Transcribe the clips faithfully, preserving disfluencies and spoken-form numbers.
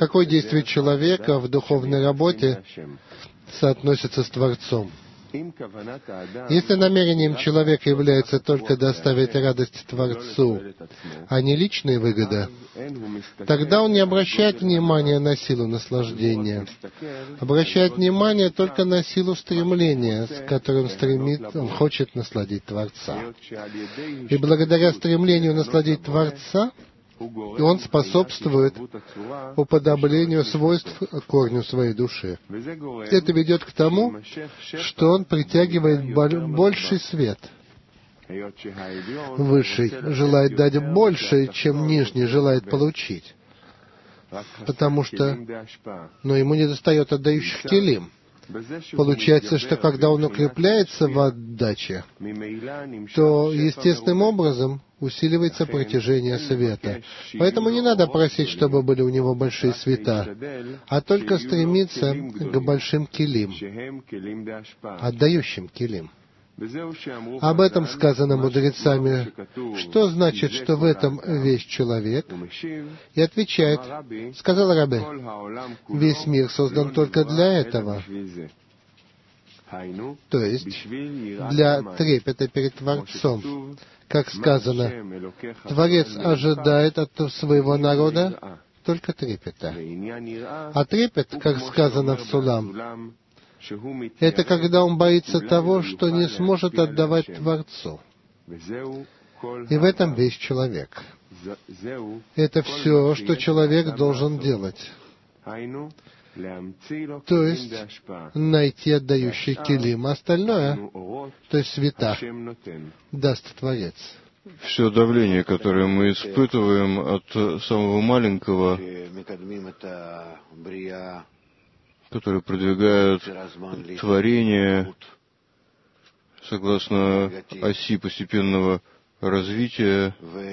какое действие человека в духовной работе соотносится с Творцом. Если намерением человека является только доставить радость Творцу, а не личная выгода, тогда он не обращает внимания на силу наслаждения, обращает внимание только на силу стремления, с которым он стремится, он хочет насладить Творца. И благодаря стремлению насладить Творца, и он способствует уподоблению свойств корню своей души. Это ведет к тому, что он притягивает больший свет. Высший желает дать больше, чем нижний желает получить, потому что, но ему недостает отдающих келим. Получается, что когда он укрепляется в отдаче, то естественным образом усиливается протяжение света. Поэтому не надо просить, чтобы были у него большие света, а только стремиться к большим келим, отдающим келим. Об этом сказано мудрецами. Что значит, что в этом весь человек? И отвечает, сказал Рабби, весь мир создан только для этого. То есть, для трепета перед Творцом. Как сказано, Творец ожидает от своего народа только трепета. А трепет, как сказано в Сулам, это когда он боится того, что не сможет отдавать Творцу. И в этом весь человек. Это все, что человек должен делать. То есть, найти отдающий келим, а остальное, то есть света, даст Творец. Все давление, которое мы испытываем от самого маленького, которые продвигают творение согласно оси постепенного развития,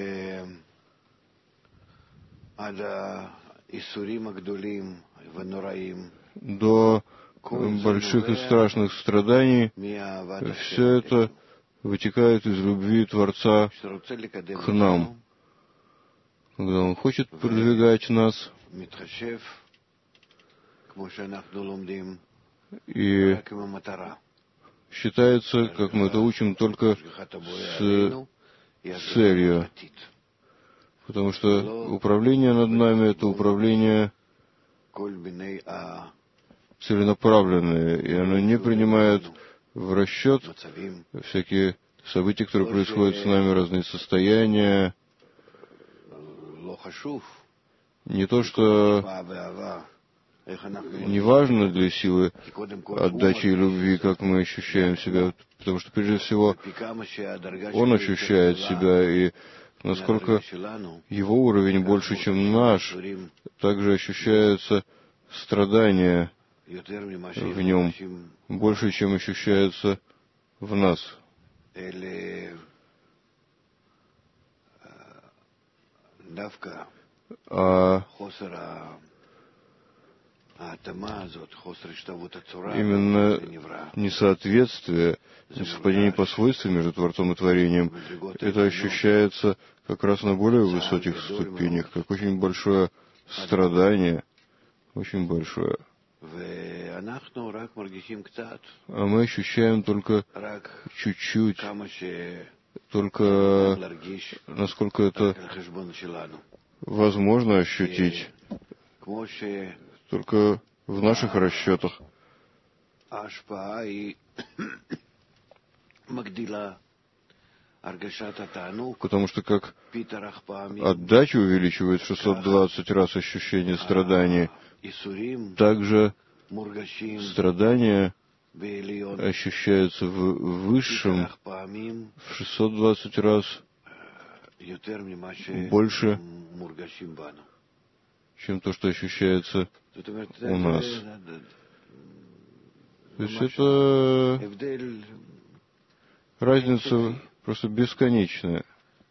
до больших и страшных страданий, все это вытекает из любви Творца к нам, когда Он хочет продвигать нас, и считается, как мы это учим, только с целью, потому что управление над нами — это управление целенаправленное, и оно не принимает в расчет всякие события, которые происходят с нами, разные состояния. Не то, что не важно для силы отдачи и любви, как мы ощущаем себя, потому что, прежде всего, он ощущает себя, и насколько его уровень больше, чем наш, также ощущается страдание в нем, больше, чем ощущается в нас. А именно несоответствие, несовпадение по свойствам между Творцом и Творением, это ощущается как раз на более высоких ступенях, как очень большое страдание, очень большое. А мы ощущаем только чуть-чуть, только насколько это возможно ощутить, только в наших расчетах. Потому что как отдача увеличивает в шестьсот двадцать раз ощущение страдания, также страдания ощущаются в высшем в шестьсот двадцать раз больше, чем то, что ощущается у нас. То есть это разница просто бесконечная.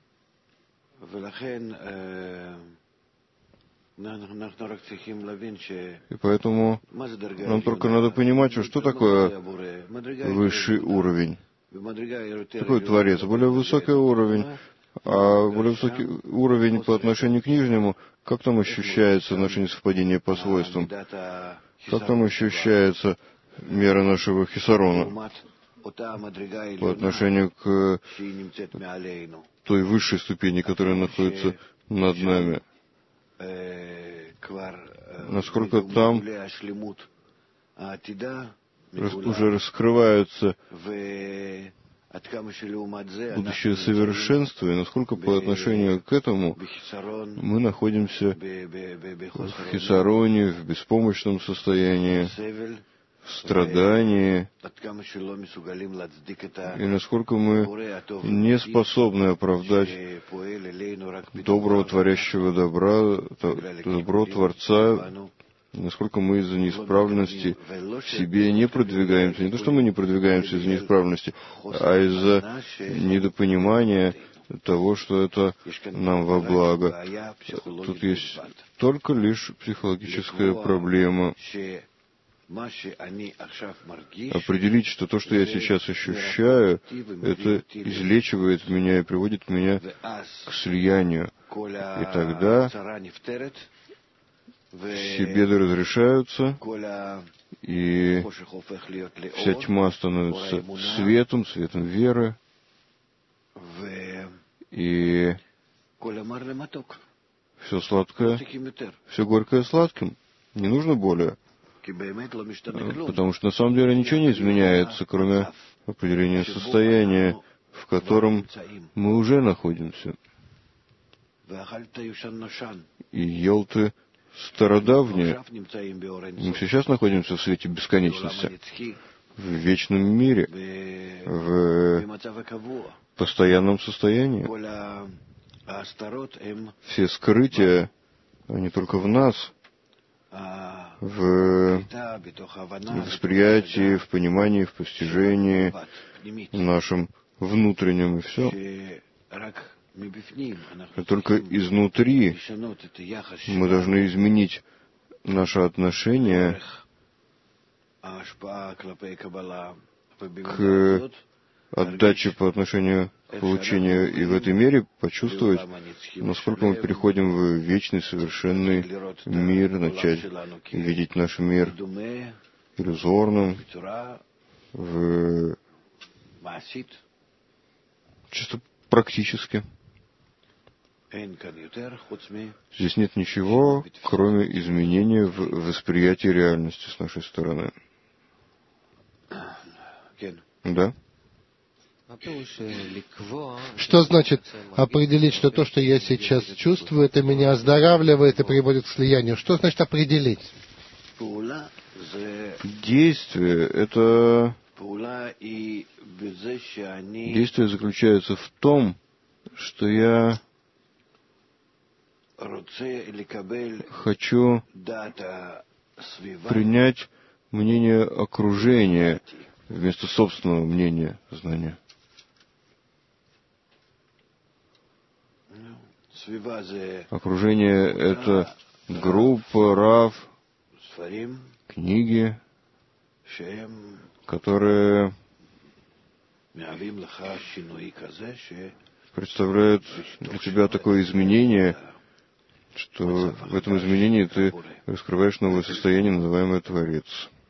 И поэтому нам только надо понимать, что такое высший уровень. Такой Творец, более высокий уровень. А более высокий уровень по отношению к нижнему, как там ощущается наше несовпадение по свойствам? Как там ощущается мера нашего хисарона по отношению к той высшей ступени, которая находится над нами? Насколько там уже раскрываются будущее совершенство, и насколько по отношению к этому мы находимся в хисароне, в беспомощном состоянии, в страдании, и насколько мы не способны оправдать доброго творящего добра, добро Творца, насколько мы из-за неисправности в себе не продвигаемся. Не то, что мы не продвигаемся из-за неисправности, а из-за недопонимания того, что это нам во благо. Тут есть только лишь психологическая проблема. Определить, что то, что я сейчас ощущаю, это излечивает меня и приводит меня к слиянию. И тогда все беды разрешаются, и вся тьма становится светом, светом веры, и все сладкое, все горькое сладким. Не нужно более. Потому что на самом деле ничего не изменяется, кроме определения состояния, в котором мы уже находимся. И ел ты стародавнее. Мы сейчас находимся в свете бесконечности, в вечном мире, в постоянном состоянии. Все скрытия, они только в нас, в восприятии, в понимании, в постижении, в нашем внутреннем, и все. Только изнутри мы должны изменить наше отношение к отдаче по отношению к получению, и в этой мере почувствовать, насколько мы переходим в вечный, совершенный мир, начать видеть наш мир иллюзорным, в... чисто практически. Здесь нет ничего, кроме изменения в восприятии реальности с нашей стороны. Да? Что значит определить, что то, что я сейчас чувствую, это меня оздоравливает и приводит к слиянию? Что значит определить? Действие — это... Действие заключается в том, что я хочу принять мнение окружения вместо собственного мнения, знания. Окружение — это группа, рав, книги, которые представляют для тебя такое изменение, что в этом изменении ты раскрываешь новое состояние, называемое Творец.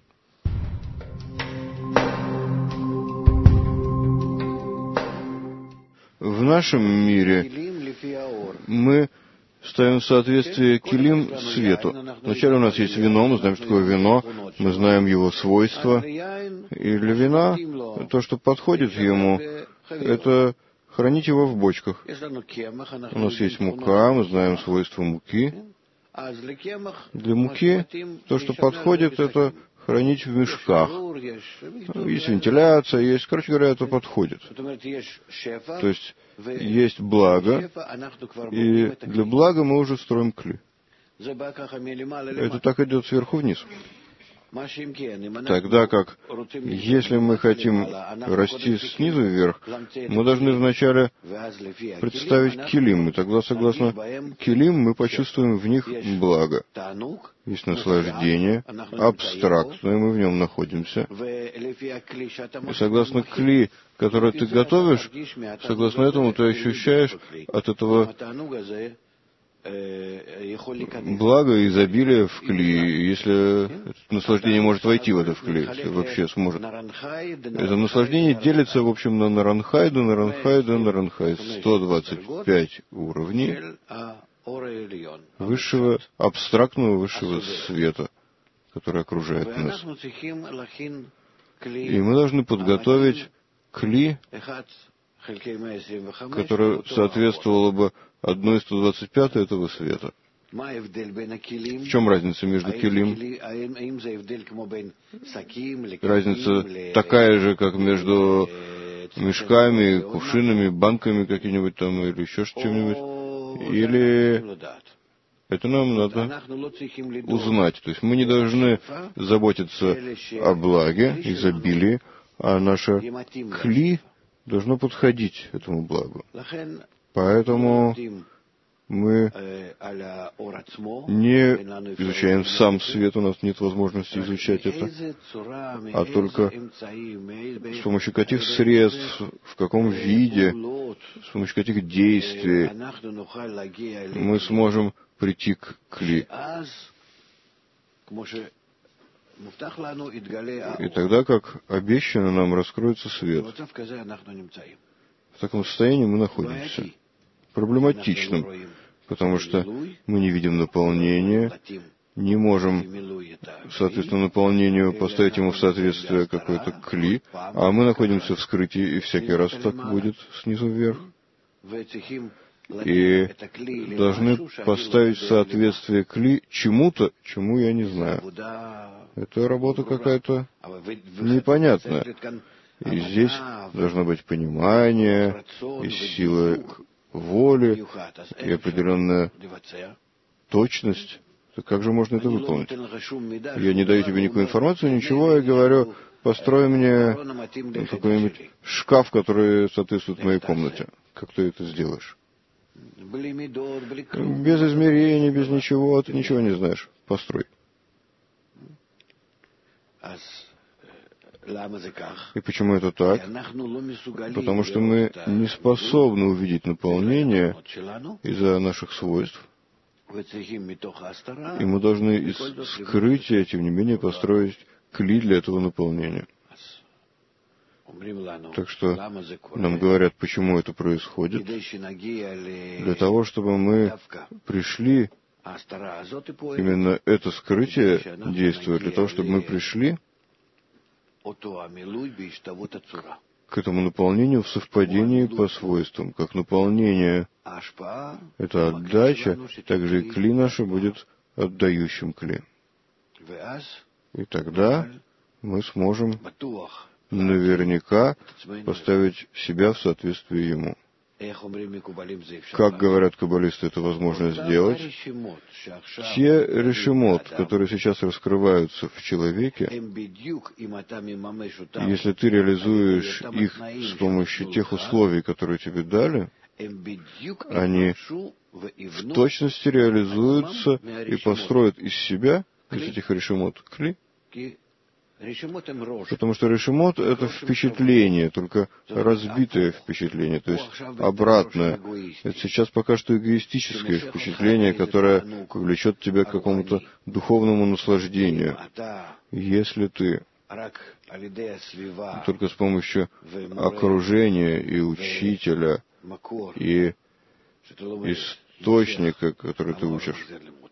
В нашем мире мы ставим в соответствие килим свету. Вначале у нас есть вино, мы знаем, что такое вино, мы знаем его свойства. И для вина то, что подходит ему, это хранить его в бочках. У нас есть мука, мы знаем свойства муки. Для муки то, что подходит, это хранить в мешках. Есть вентиляция, есть, короче говоря, это подходит. То есть есть благо, и для блага мы уже строим кли. Это так идет сверху вниз. Тогда как, если мы хотим расти снизу вверх, мы должны вначале представить килим, и тогда, согласно килим, мы почувствуем в них благо. Есть наслаждение, абстрактное, мы в нем находимся. И согласно кли, который ты готовишь, согласно этому ты ощущаешь от этого благо и изобилие в кли, если наслаждение может войти в это в кли, если вообще сможет. Это наслаждение делится, в общем, на наранхайду, наранхайду, наранхайд. сто двадцать пять уровней высшего, абстрактного высшего света, который окружает нас. И мы должны подготовить кли, которое соответствовало бы одной сто двадцать пятой этого света. В чем разница между килим? Разница такая же, как между мешками, кувшинами, банками какими-нибудь там, или еще чем-нибудь? Или это нам надо узнать. То есть мы не должны заботиться о благе, изобилии, а наше кли должно подходить этому благу. Поэтому мы не изучаем сам свет, у нас нет возможности изучать это, а только с помощью каких средств, в каком виде, с помощью каких действий мы сможем прийти к кли. И тогда, как обещано, нам раскроется свет. В таком состоянии мы находимся. Проблематичным, потому что мы не видим наполнения, не можем, соответственно, наполнению поставить ему в соответствие какой-то кли, а мы находимся в скрытии, и всякий раз так будет снизу вверх. И должны поставить в соответствие кли чему-то, чему я не знаю. Это работа какая-то непонятная. И здесь должно быть понимание, и сила воли, и определенная точность. Так как же можно это выполнить? Я не даю тебе никакую информацию, ничего, я говорю, построй мне какой-нибудь шкаф, который соответствует моей комнате. Как ты это сделаешь? Без измерений, без ничего, ты ничего не знаешь. Построй. И почему это так? Потому что мы не способны увидеть наполнение из-за наших свойств. И мы должны из скрытия, тем не менее, построить кли для этого наполнения. Так что нам говорят, почему это происходит. Для того, чтобы мы пришли, именно это скрытие действует, для того, чтобы мы пришли к этому наполнению в совпадении по свойствам. Как наполнение — это отдача, также и кли наше будет отдающим кли. И тогда мы сможем наверняка поставить себя в соответствие ему. Как говорят каббалисты, это возможно сделать. Те решимот, которые сейчас раскрываются в человеке, если ты реализуешь их с помощью тех условий, которые тебе дали, они в точности реализуются и построят из себя, из этих решимот, кли. Потому что решимот — это впечатление, только разбитое впечатление, то есть обратное. Это сейчас пока что эгоистическое впечатление, которое влечет тебя к какому-то духовному наслаждению. Если ты только с помощью окружения и учителя, и источника, который ты учишь,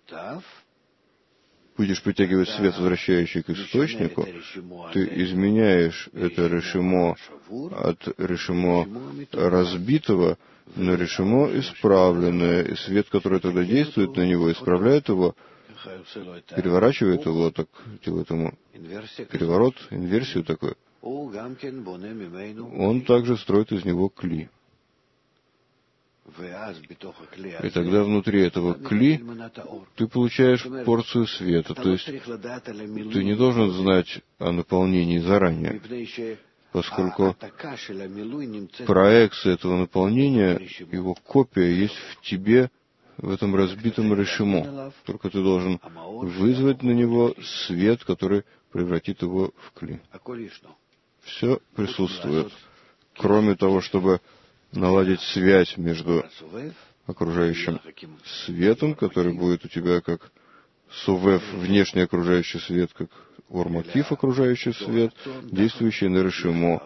будешь притягивать свет, возвращающий к источнику, ты изменяешь это решимо от решимо разбитого на решимо исправленное, и свет, который тогда действует на него, исправляет его, переворачивает его, так делает ему переворот, инверсию такую. Он также строит из него кли. И тогда внутри этого кли ты получаешь порцию света. То есть ты не должен знать о наполнении заранее, поскольку проекция этого наполнения, его копия есть в тебе, в этом разбитом решимо. Только ты должен вызвать на него свет, который превратит его в кли. Все присутствует. Кроме того, чтобы наладить связь между окружающим светом, который будет у тебя как сувев, внешний окружающий свет, как ор-мотив, окружающий свет, действующий на решимо,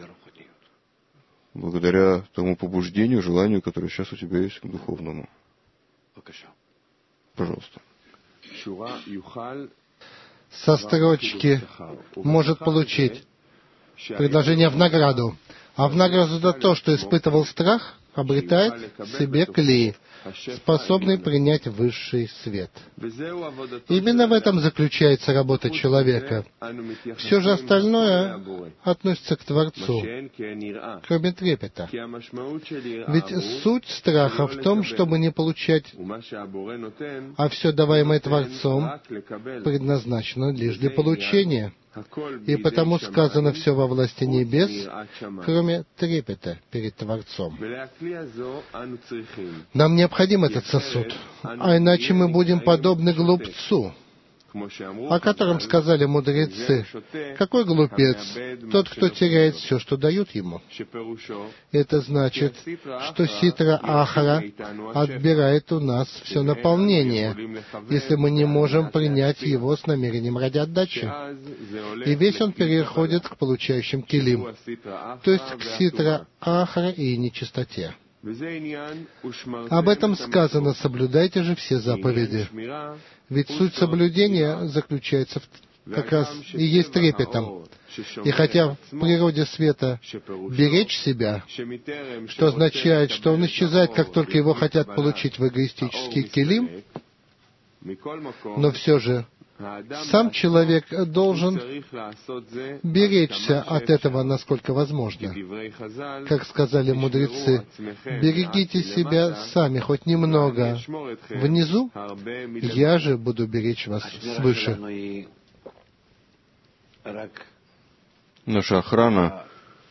благодаря тому побуждению, желанию, которое сейчас у тебя есть к духовному. Пожалуйста. Со строчки может получить предложение в награду, а в награду за то, что испытывал страх, обретает в себе кли, способный принять высший свет. Именно в этом заключается работа человека. Все же остальное относится к Творцу, кроме трепета. Ведь суть страха в том, чтобы не получать, а все даваемое Творцом предназначено лишь для получения. И потому сказано все во власти небес, кроме трепета перед Творцом. Нам необходим этот сосуд, а иначе мы будем подобны глупцу, о котором сказали мудрецы: какой глупец? Тот, кто теряет все, что дают ему. Это значит, что ситра ахара отбирает у нас все наполнение, если мы не можем принять его с намерением ради отдачи. И весь он переходит к получающим килим, то есть к ситра ахара и нечистоте. Об этом сказано: соблюдайте же все заповеди. Ведь суть соблюдения заключается в, как раз и есть трепетом. И хотя в природе света беречь себя, что означает, что он исчезает, как только его хотят получить в эгоистический килим, но все же сам человек должен беречься от этого, насколько возможно. Как сказали мудрецы: берегите себя сами хоть немного внизу, я же буду беречь вас свыше. Наша охрана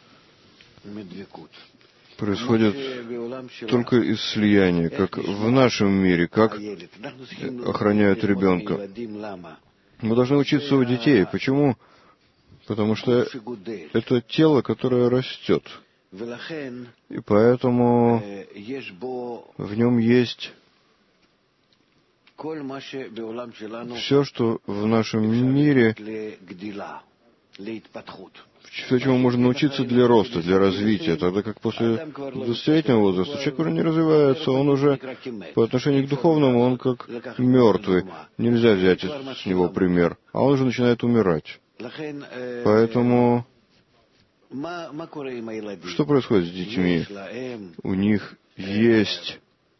происходит только из слияния, как в нашем мире, как охраняют ребенка. Мы должны учиться у детей. Почему? Потому что это тело, которое растет. И поэтому в нем есть все, что в нашем мире, все, чему можно научиться для роста, для развития, тогда как после двадцатилетнего возраста человек уже не развивается, он уже по отношению к духовному, он как мертвый. Нельзя взять с него пример, а он уже начинает умирать. Поэтому что происходит с детьми? У них есть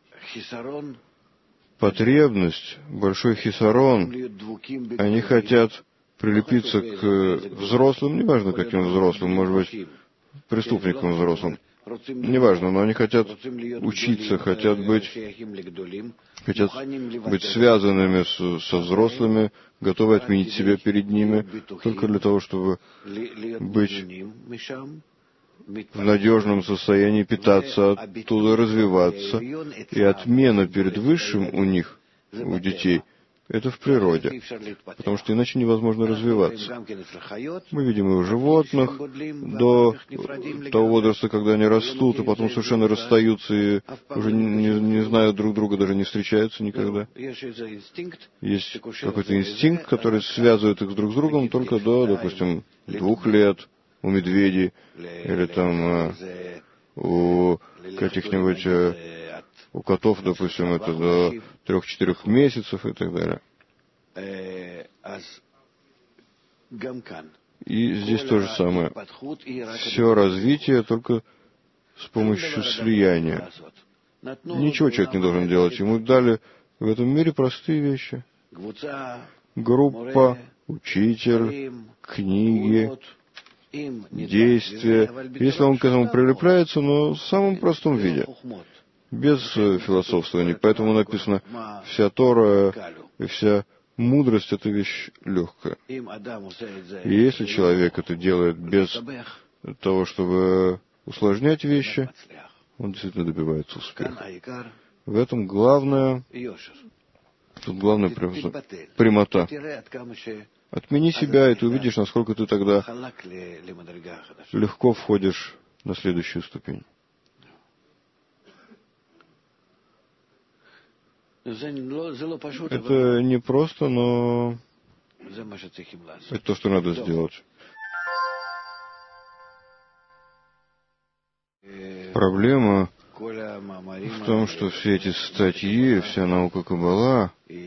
потребность, большой хисарон, они хотят прилепиться к взрослым, неважно каким взрослым, может быть, преступникам взрослым, неважно, но они хотят учиться, хотят быть, хотят быть связанными с, со взрослыми, готовы отменить себя перед ними, только для того, чтобы быть в надежном состоянии, питаться оттуда, развиваться. И отмена перед высшим у них, у детей, это в природе, потому что иначе невозможно развиваться. Мы видим и у животных до того возраста, когда они растут, и потом совершенно расстаются, и уже не, не знают друг друга, даже не встречаются никогда. Есть какой-то инстинкт, который связывает их друг с другом только до, допустим, двух лет у медведей, или там у каких-нибудь... У котов, допустим, это до трех-четырех месяцев и так далее. И здесь то же самое. Все развитие только с помощью слияния. Ничего человек не должен делать. Ему дали в этом мире простые вещи. Группа, учитель, книги, действия. Если он к этому прилепляется, но в самом простом виде. без философствований. Поэтому написано, вся Тора и вся мудрость — это вещь легкая. И если человек это делает без того, чтобы усложнять вещи, он действительно добивается успеха. В этом главное, тут главная прямота. Отмени себя, и ты увидишь, насколько ты тогда легко входишь на следующую ступень. Это не просто, но это то, что надо сделать. Проблема в том, что все эти статьи, вся наука Каббала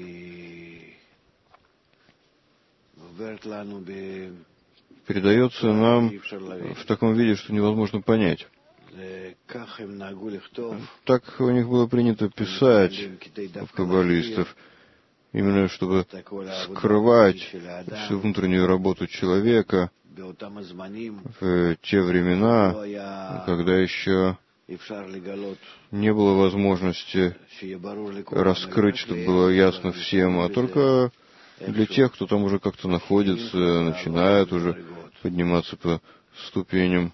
передается нам в таком виде, что невозможно понять. Так у них было принято писать, у каббалистов, именно чтобы скрывать всю внутреннюю работу человека в те времена, когда еще не было возможности раскрыть, чтобы было ясно всем, а только для тех, кто там уже как-то находится, начинает уже подниматься по ступеням.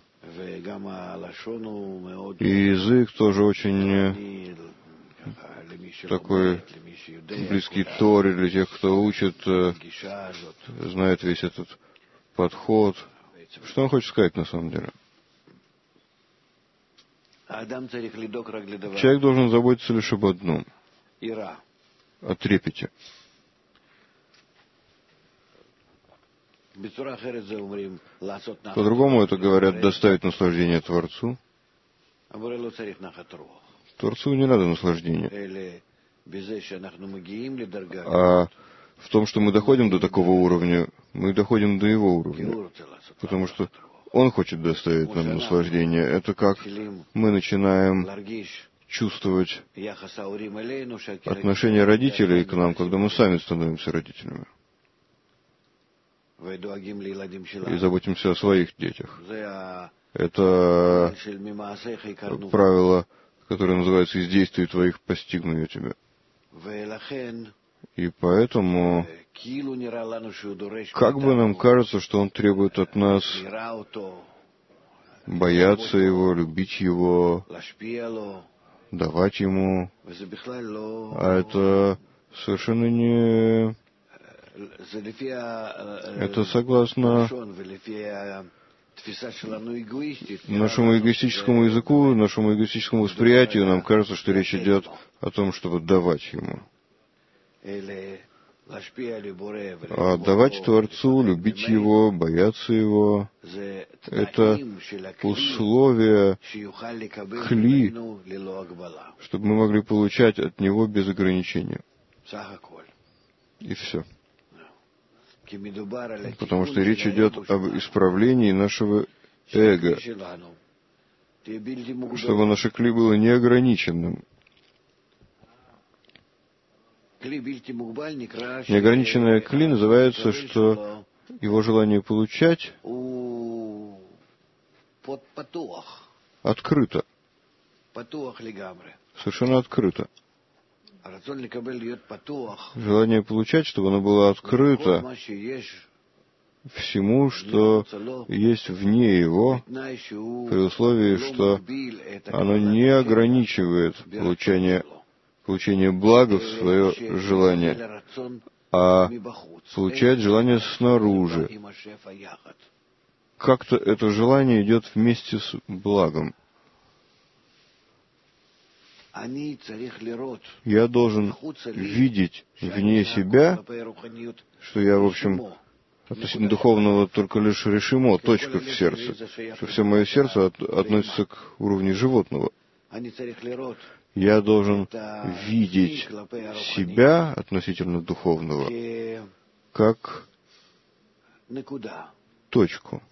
И язык тоже очень такой близкий Торе для тех, кто учит, знает весь этот подход. Что он хочет сказать на самом деле? Человек должен заботиться лишь об одном — о трепете. По-другому это говорят доставить наслаждение Творцу. Творцу не надо наслаждения. А в том, что мы доходим до такого уровня, мы доходим до его уровня. Потому что он хочет доставить нам наслаждение. Это как мы начинаем чувствовать отношение родителей к нам, когда мы сами становимся родителями. И заботимся о своих детях. Это правило, которое называется «из действий твоих постигну я тебя». И поэтому, как бы нам кажется, что он требует от нас бояться его, любить его, давать ему, а это совершенно не... Это согласно нашему эгоистическому языку, нашему эгоистическому восприятию, нам кажется, что речь идет о том, чтобы давать ему. А давать Творцу, любить Его, бояться Его — это условия, кли, чтобы мы могли получать от Него без ограничения. И все. Потому что речь идет об исправлении нашего эго, чтобы наше кли было неограниченным. Неограниченное кли называется, что его желание получать открыто, совершенно открыто. Желание получать, чтобы оно было открыто всему, что есть вне его, при условии, что оно не ограничивает получение, получение блага в свое желание, а получает желание снаружи. Как-то это желание идет вместе с благом. Я должен видеть вне себя, что я, в общем, относительно духовного только лишь решимо, точка в сердце, что все мое сердце от, относится к уровню животного. Я должен видеть себя относительно духовного как точку.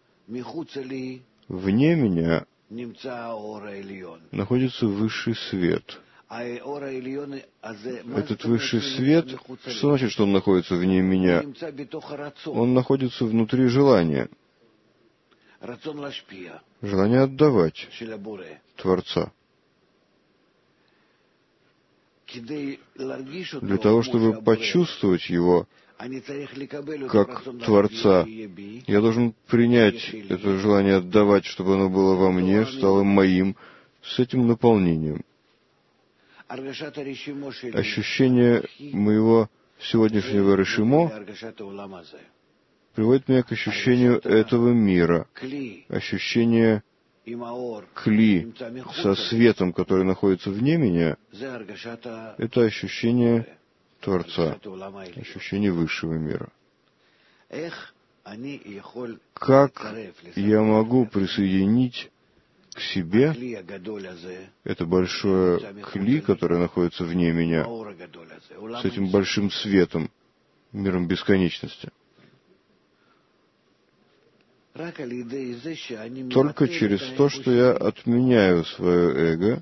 Вне меня находится высший свет. Этот высший свет, что значит, что он находится вне меня? Он находится внутри желания. Желание отдавать Творца. Для того, чтобы почувствовать его как Творца, я должен принять это желание отдавать, чтобы оно было во мне, стало моим, с этим наполнением. Ощущение моего сегодняшнего решимо приводит меня к ощущению этого мира, ощущение кли со светом, который находится вне меня, это ощущение Творца, ощущение высшего мира. Как я могу присоединить к себе это большое кли, которое находится вне меня, с этим большим светом, миром бесконечности? Только через то, что я отменяю свое эго,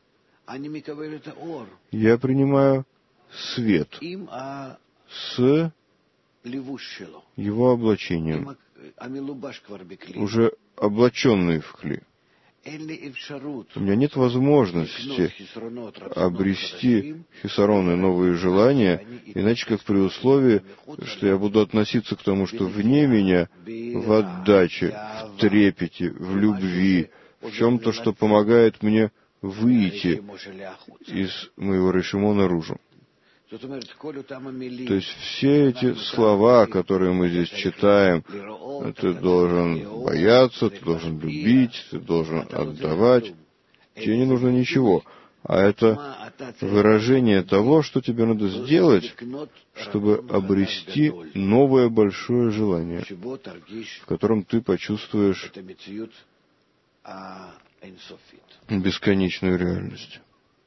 я принимаю свет с его облачением, уже облаченный в кли. У меня нет возможности обрести хисароны, новые желания, иначе как при условии, что я буду относиться к тому, что вне меня, в отдаче, в трепете, в любви, в чем-то, что помогает мне выйти из моего решимо наружу. То есть все эти слова, которые мы здесь читаем, ты должен бояться, ты должен любить, ты должен отдавать, тебе не нужно ничего. А это выражение того, что тебе надо сделать, чтобы обрести новое большое желание, в котором ты почувствуешь бесконечную реальность.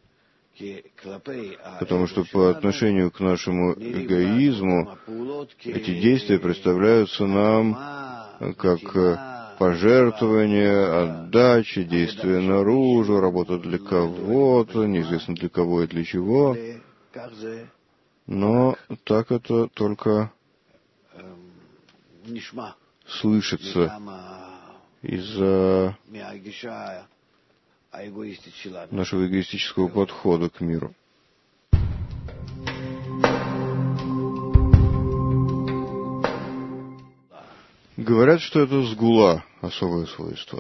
Потому что по отношению к нашему эгоизму эти действия представляются нам как пожертвование, отдача, действия наружу, работа для кого-то, неизвестно для кого и для чего. Но так это только слышится из-за нашего эгоистического подхода к миру. Говорят, что это сгула, особое свойство.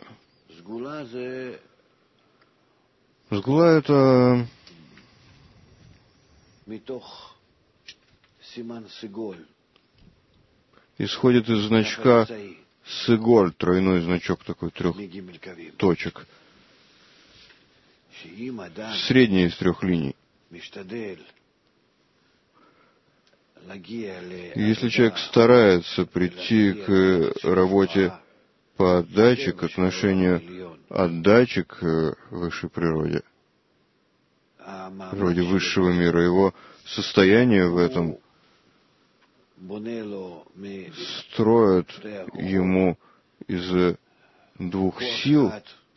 Сгула — это исходит из значка сыголь, тройной значок такой, трех точек. Средняя из трех линий. Если человек старается прийти к работе по отдаче, к отношению отдачи к высшей природе, природе высшего мира, его состояние в этом строит ему из двух сил.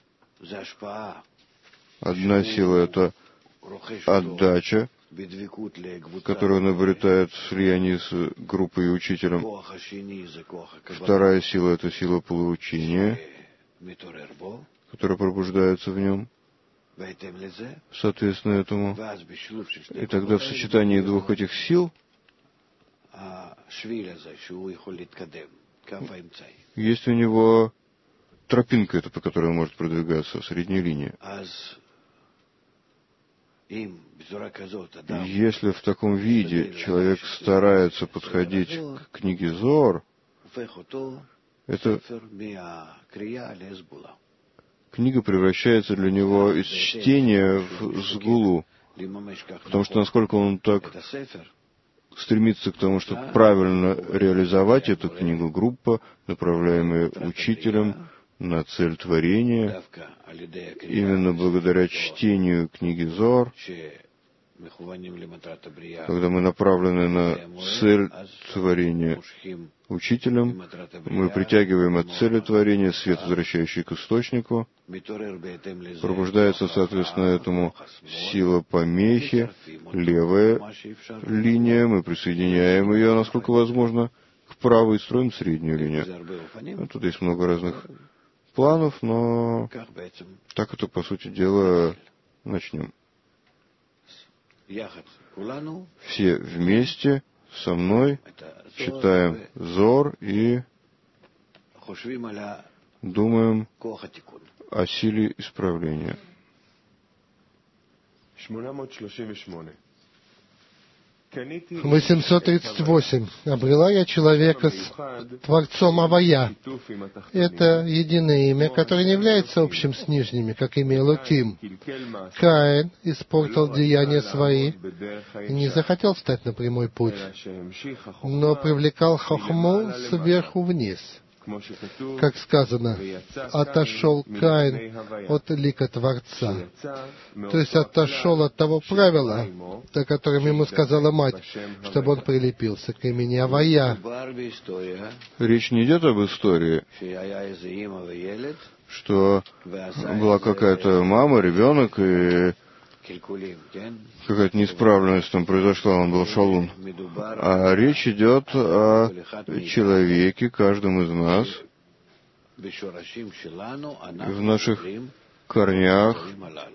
Одна сила — это отдача, которую он обретает в слиянии с группой и учителем. Вторая сила — это сила получения, которая пробуждается в нем, соответственно этому. И тогда в сочетании двух этих сил есть у него тропинка, это по которой он может продвигаться, средняя линия. Если в таком виде человек старается подходить к книге Зоар, эта книга превращается для него из чтения в сгулу, потому что насколько он так стремится к тому, чтобы правильно реализовать эту книгу, группа, направляемая учителем на цель творения, именно благодаря чтению книги Зоар, когда мы направлены на цель творения учителем, мы притягиваем от цели творения свет, возвращающий к источнику, пробуждается, соответственно, этому сила помехи, левая линия, мы присоединяем ее, насколько возможно, к правой, строим среднюю линию. Тут есть много разных планов, но так это, по сути дела, начнем. все вместе со мной читаем Зор и думаем о силе исправления. восемьсот тридцать восемь. Обрела я человека с Творцом Авая. Это единое имя, которое не является общим с нижними, как имя Элоким. Каин испортил деяния свои и не захотел встать на прямой путь, но привлекал хохму сверху вниз. Как сказано, отошел Каин от лика Творца. То есть отошел от того правила, о котором ему сказала мать, чтобы он прилепился к имени Авая. Речь не идет об истории, что была какая-то мама, ребенок, и какая-то неисправность там произошла, он был шалун. А речь идет о человеке, каждом из нас, в наших корнях.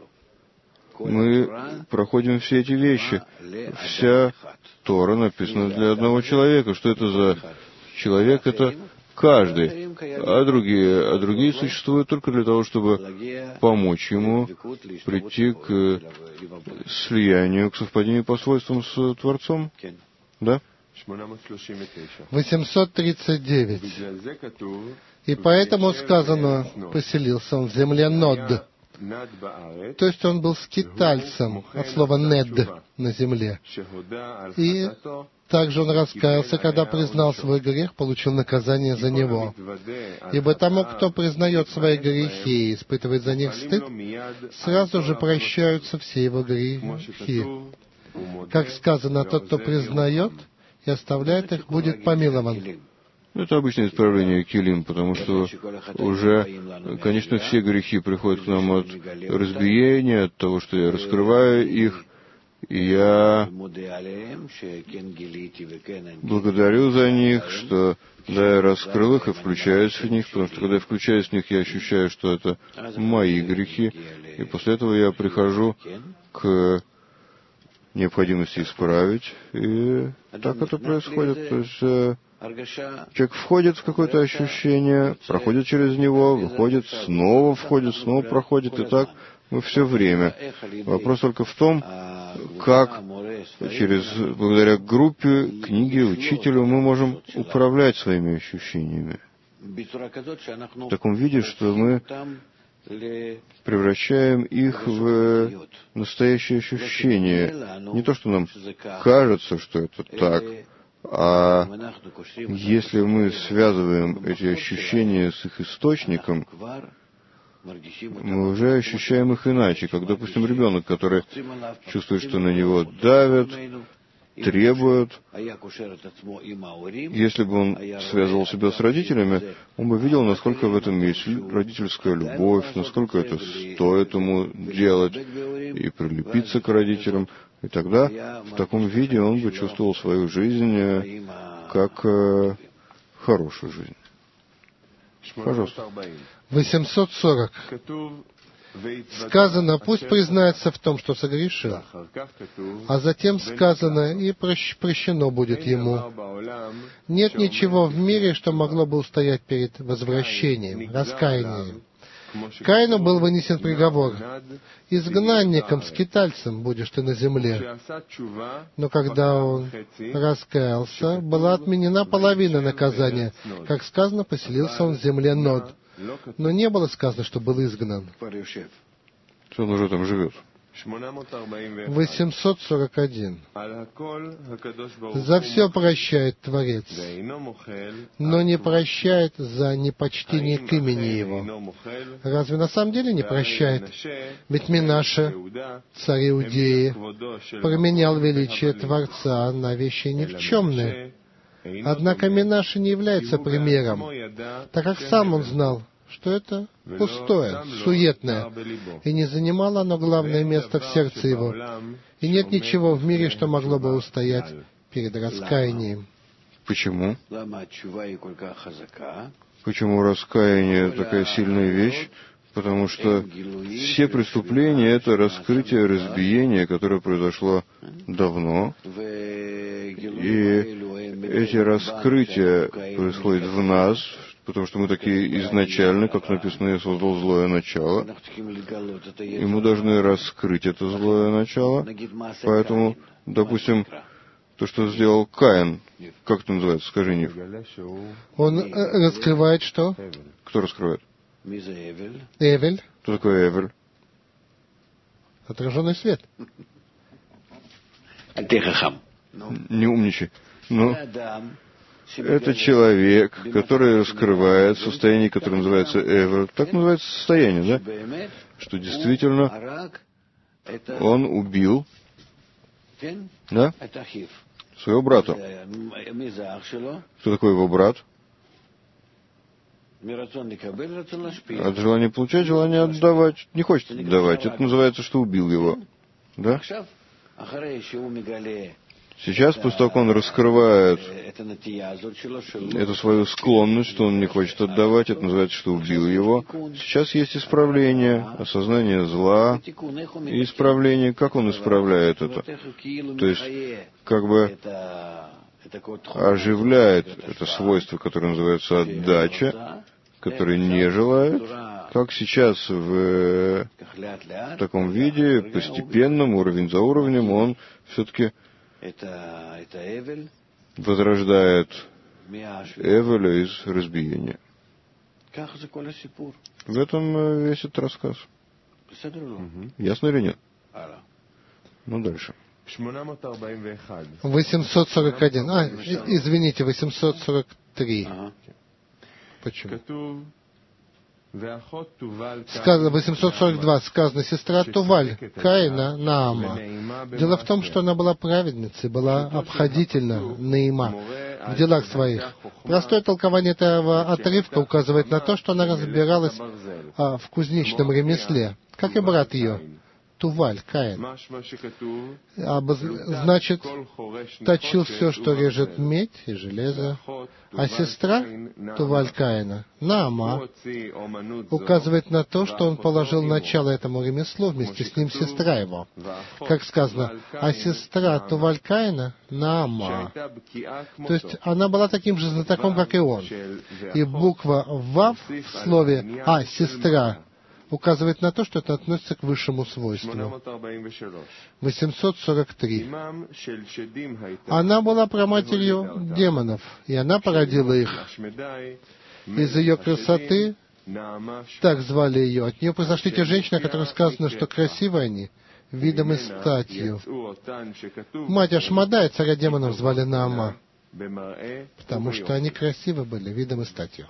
Мы проходим все эти вещи. Вся Тора написана для одного человека. Что это за человек? Это каждый. А другие, а другие существуют только для того, чтобы помочь ему прийти к слиянию, к совпадению по свойствам с Творцом. Да? восемьсот тридцать девять. И поэтому сказано, поселился он в земле Нод. То есть он был скитальцем, от слова «нед» на земле. И также он раскаялся, когда признал свой грех, получил наказание за него. Ибо тому, кто признает свои грехи и испытывает за них стыд, сразу же прощаются все его грехи. Как сказано, тот, кто признает и оставляет их, будет помилован. Это обычное исправление килим, потому что уже, конечно, все грехи приходят к нам от разбиения, от того, что я раскрываю их, и я благодарю за них, что да, я раскрыл их и включаюсь в них, потому что когда я включаюсь в них, я ощущаю, что это мои грехи, и после этого я прихожу к необходимости исправить, и так это происходит. То есть человек входит в какое-то ощущение, проходит через него, выходит, снова входит, снова проходит, и так мы все время. Вопрос только в том, как через, благодаря группе, книге, учителю мы можем управлять своими ощущениями. В таком виде, что мы превращаем их в настоящее ощущение. Не то, что нам кажется, что это так, а если мы связываем эти ощущения с их источником, мы уже ощущаем их иначе. Как, допустим, ребенок, который чувствует, что на него давят, требуют. Если бы он связывал себя с родителями, он бы видел, насколько в этом есть родительская любовь, насколько это стоит ему делать и прилепиться к родителям. И тогда в таком виде он бы чувствовал свою жизнь как э, хорошую жизнь. Пожалуйста. восемьсот сорок. Сказано, пусть признается в том, что согрешил, а затем сказано, и прощено будет ему. Нет ничего в мире, что могло бы устоять перед возвращением, раскаянием. Каину был вынесен приговор. Изгнанником, скитальцем будешь ты на земле. Но когда он раскаялся, была отменена половина наказания. Как сказано, поселился он в земле Нод. Но не было сказано, что был изгнан. Он уже там живет. восемьсот сорок один. За все прощает Творец, но не прощает за непочтение к имени Его. Разве на самом деле не прощает? Ведь Минаше, царь Иудеи, променял величие Творца на вещи никчемные. Однако Минаше не является примером, так как сам он знал, что это пустое, суетное, и не занимало оно главное место в сердце его. И нет ничего в мире, что могло бы устоять перед раскаянием. Почему? Почему раскаяние такая сильная вещь? Потому что все преступления — это раскрытие разбиения, которое произошло давно. И эти раскрытия происходят в нас, потому что мы такие изначально, как написано, «Я создал злое начало». И мы должны раскрыть это злое начало. Поэтому, допустим, то, что сделал Каин, как это называется? Скажи, Нив. Он раскрывает что? Кто раскрывает? Эвель. Кто такой Эвель? Отраженный свет. Не умничай. Ну, это человек, который раскрывает состояние, которое называется Эвель. Так называется состояние, да? Что действительно он убил, да, своего брата. Кто такой его брат? От желания получать, желание отдавать. Не хочет отдавать. Это называется, что убил его. Да? Сейчас, после того, как он раскрывает эту свою склонность, что он не хочет отдавать, это называется, что убил его. Сейчас есть исправление, осознание зла и исправление. Как он исправляет это? То есть, как бы оживляет это свойство, которое называется отдача, которое не желает, как сейчас в таком виде, постепенном, уровень за уровнем, он все-таки возрождает Эвеля из разбиения. В этом весь этот рассказ. Ясно или нет? Ну, дальше. восемьсот сорок один. А, извините, восемьсот сорок три. Почему? Сказано, восемьсот сорок два сказано, сестра Туваль, Каина, Наама. Дело в том, что она была праведницей, была обходительна, Наима, в делах своих. Простое толкование этого отрывка указывает на то, что она разбиралась а, в кузнечном ремесле, как и брат ее, Туваль, Каин. Обоз... Значит, точил все, что режет медь и железо. А сестра Туваль Каина, Наама, указывает на то, что он положил начало этому ремеслу, вместе с ним сестра его. Как сказано, а сестра Туваль Каина, Наама. То есть она была таким же знатоком, как и он. И буква «Вав» в слове «а», сестра, указывает на то, что это относится к высшему свойству. восемьсот сорок три. Она была праматерью демонов, и она породила их. Из ее красоты, так звали ее, от нее произошли те женщины, о которых сказано, что красивы они, видом и статью. Мать Ашмада и царя демонов звали Наама, потому что они красивы были, видом и статью.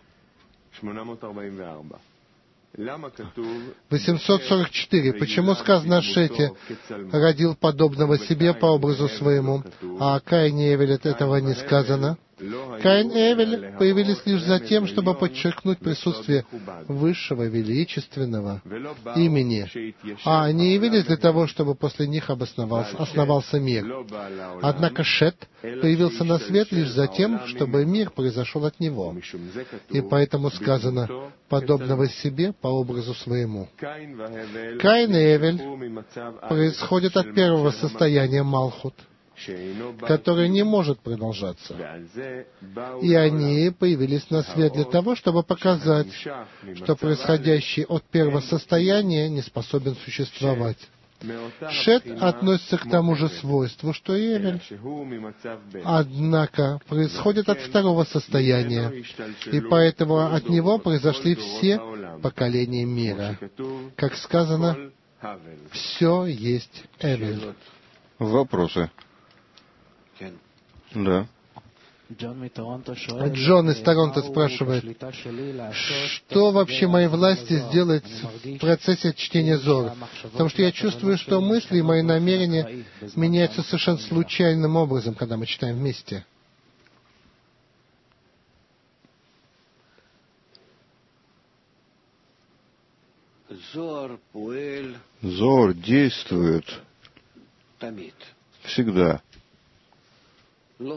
восемьсот сорок четыре. Почему сказано о Шете родил подобного себе по образу своему, а о Каине и Эвеле этого не сказано? Каин и Эвель появились лишь за тем, чтобы подчеркнуть присутствие высшего, величественного имени, а не явились для того, чтобы после них обосновался, основался мир. Однако Шет появился на свет лишь за тем, чтобы мир произошел от него. И поэтому сказано «подобного себе по образу своему». Каин и Эвель происходят от первого состояния Малхут, который не может продолжаться. И они появились на свет для того, чтобы показать, что происходящий от первого состояния не способен существовать. Шет относится к тому же свойству, что и Эвель, однако происходит от второго состояния, и поэтому от него произошли все поколения мира. Как сказано, все есть Эвель. Вопросы? Да. Джон из Торонто спрашивает, что вообще моей власти сделать в процессе чтения Зор? Потому что я чувствую, что мысли и мои намерения меняются совершенно случайным образом, когда мы читаем вместе. Зор действует всегда.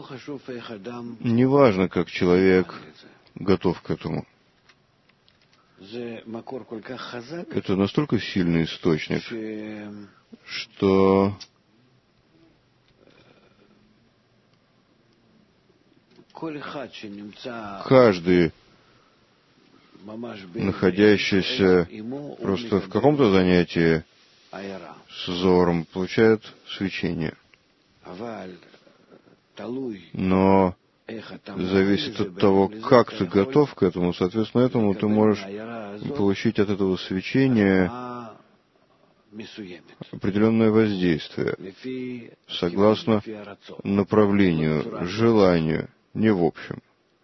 Неважно, как человек готов к этому. это настолько сильный источник, что каждый, находящийся просто в каком-то занятии с зором, получает свечение. Но зависит от того, как ты готов к этому, соответственно, этому ты можешь получить от этого свечения определенное воздействие, согласно направлению, желанию, не в общем.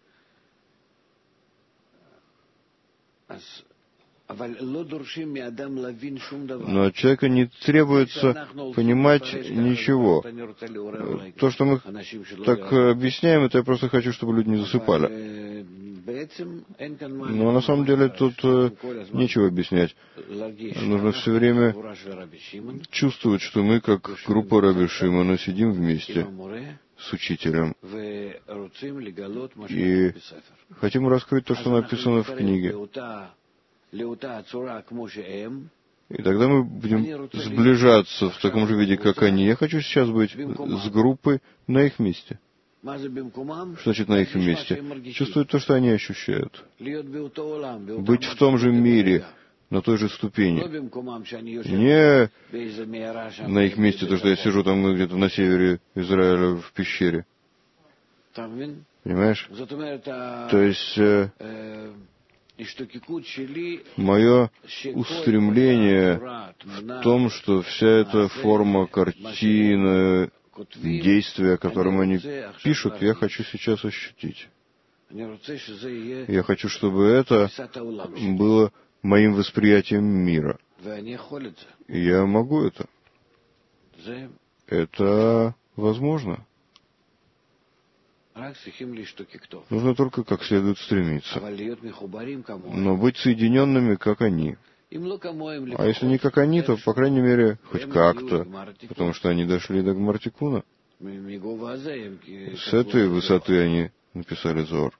Но от человека не требуется понимать ничего. То, что мы так объясняем, это я просто хочу, чтобы люди не засыпали. Но на самом деле тут нечего объяснять. Нужно все время чувствовать, что мы, как группа Раби Шимона, сидим вместе с учителем и хотим раскрыть то, что написано в книге. И тогда мы будем сближаться в таком же виде, как они. Я хочу сейчас быть с группой на их месте. Что значит на их месте? Чувствовать то, что они ощущают. Быть в том же мире, на той же ступени. Не на их месте, то, что я сижу там где-то на севере Израиля в пещере. Понимаешь? То есть мое устремление в том, что вся эта форма, картина, действия, которым они пишут, я хочу сейчас ощутить. Я хочу, чтобы это было моим восприятием мира. И я могу это. Это возможно. Нужно только как следует стремиться. Но быть соединенными, как они. А если не как они, то, по крайней мере, хоть как-то, потому что они дошли до Гмартикуна. С этой высоты они написали Зор.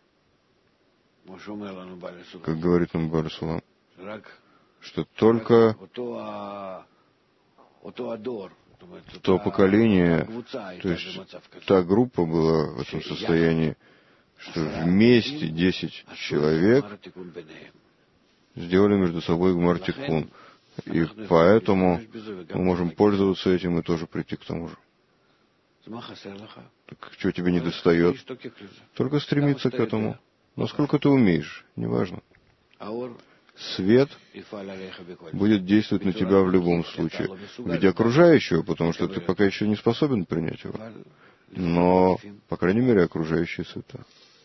Как говорит нам Бааль Сулам, что только то поколение, то есть та группа была в этом состоянии, что вместе десять человек сделали между собой Гмартикун. И поэтому мы можем пользоваться этим и тоже прийти к тому же. Так что тебе не достает? Только стремиться к этому. Насколько ты умеешь, неважно. Свет будет действовать на тебя в любом случае. В виде окружающего, потому что ты пока еще не способен принять его. Но, по крайней мере, окружающие света.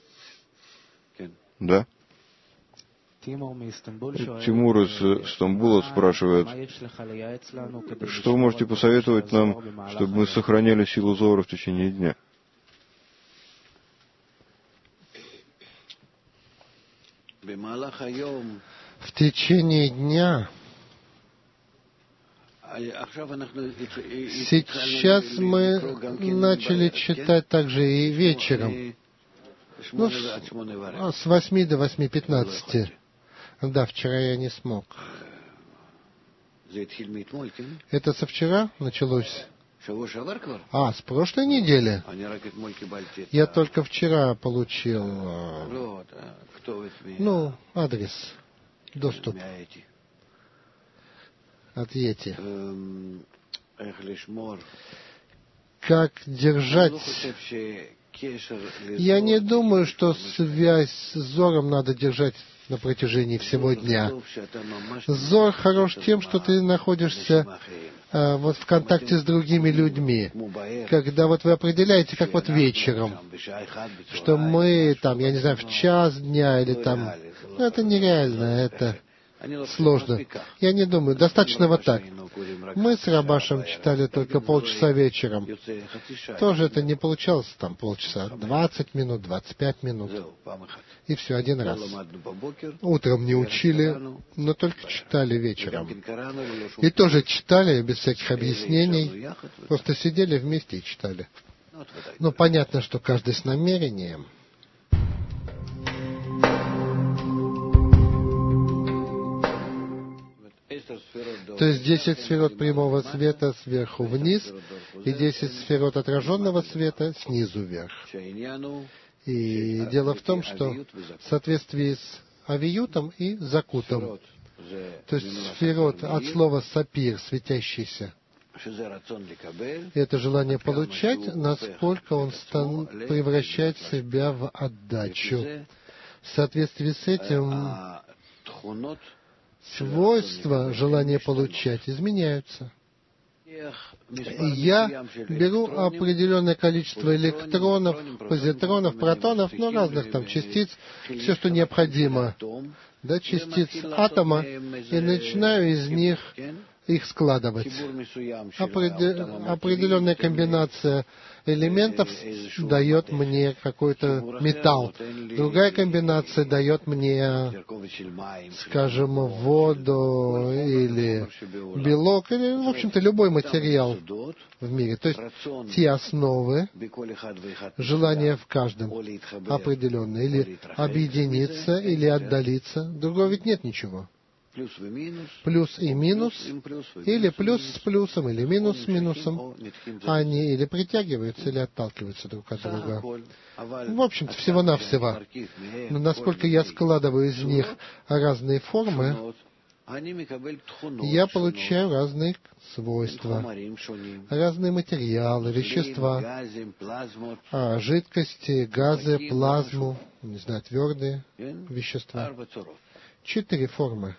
Да? Тимур из Стамбула спрашивает, что вы можете посоветовать нам, чтобы мы сохраняли силу Зора в течение дня? В течение дня сейчас мы начали читать также и вечером. Ну, с, с восьми до восьми пятнадцати. Да, вчера я не смог. Это со вчера началось? А, с прошлой недели? Я только вчера получил, ну, адрес, доступ от Йети. Как держать... Я не думаю, что связь с Зором надо держать на протяжении всего дня. Зор хорош тем, что ты находишься э, вот в контакте с другими людьми. Когда вот вы определяете, как вот вечером, что мы там, я не знаю, в час дня или там... Ну, это нереально, это сложно. Я не думаю, достаточно вот так. Мы с Рабашем читали только полчаса вечером. Тоже это не получалось там полчаса. Двадцать минут, двадцать пять минут. И все, один раз. Утром не учили, но только читали вечером. И тоже читали без всяких объяснений. Просто сидели вместе и читали. Ну, понятно, что каждый с намерением. То есть десять сферот прямого света сверху вниз и десять сферот отраженного света снизу вверх. И дело в том, что в соответствии с авиютом и закутом, то есть сферот от слова сапир, светящийся, это желание получать, насколько он стан, превращает себя в отдачу. В соответствии с этим свойства желания получать изменяются. Я беру определенное количество электронов, позитронов, протонов, ну, разных там частиц, все, что необходимо, да, частиц атома, и начинаю из них их складывать. Определенная комбинация элементов дает мне какой-то металл. Другая комбинация дает мне, скажем, воду или белок, или, в общем-то, любой материал в мире. То есть те основы, желания в каждом определенное. Или объединиться, или отдалиться. Другого ведь нет ничего. Плюс и минус, или плюс с плюсом, или минус с минусом, они или притягиваются, или отталкиваются друг от друга. В общем-то, всего-навсего. Но насколько я складываю из них разные формы, я получаю разные свойства, разные материалы, вещества, жидкости, газы, плазму, не знаю, твердые вещества. Четыре формы.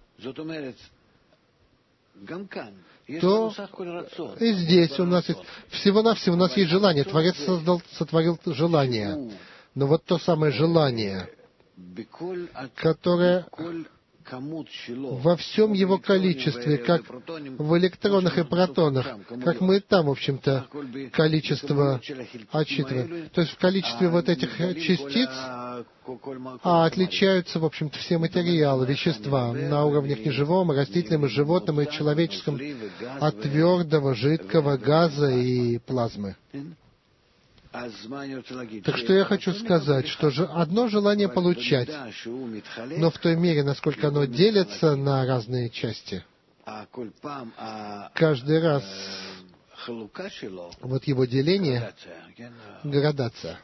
То и здесь у нас есть, всего-навсего у нас есть желание. Творец создал, сотворил желание. Но вот то самое желание, которое во всем его количестве, как в электронах и протонах, как мы там, в общем-то, количество отсчитываем. То есть в количестве вот этих частиц а отличаются, в общем-то, все материалы, вещества на уровнях неживом, и растительном, и животном, и человеческом, от твердого, жидкого, газа и плазмы. Так что я хочу сказать, что же одно желание получать, но в той мере, насколько оно делится на разные части, каждый раз вот его деление, градация,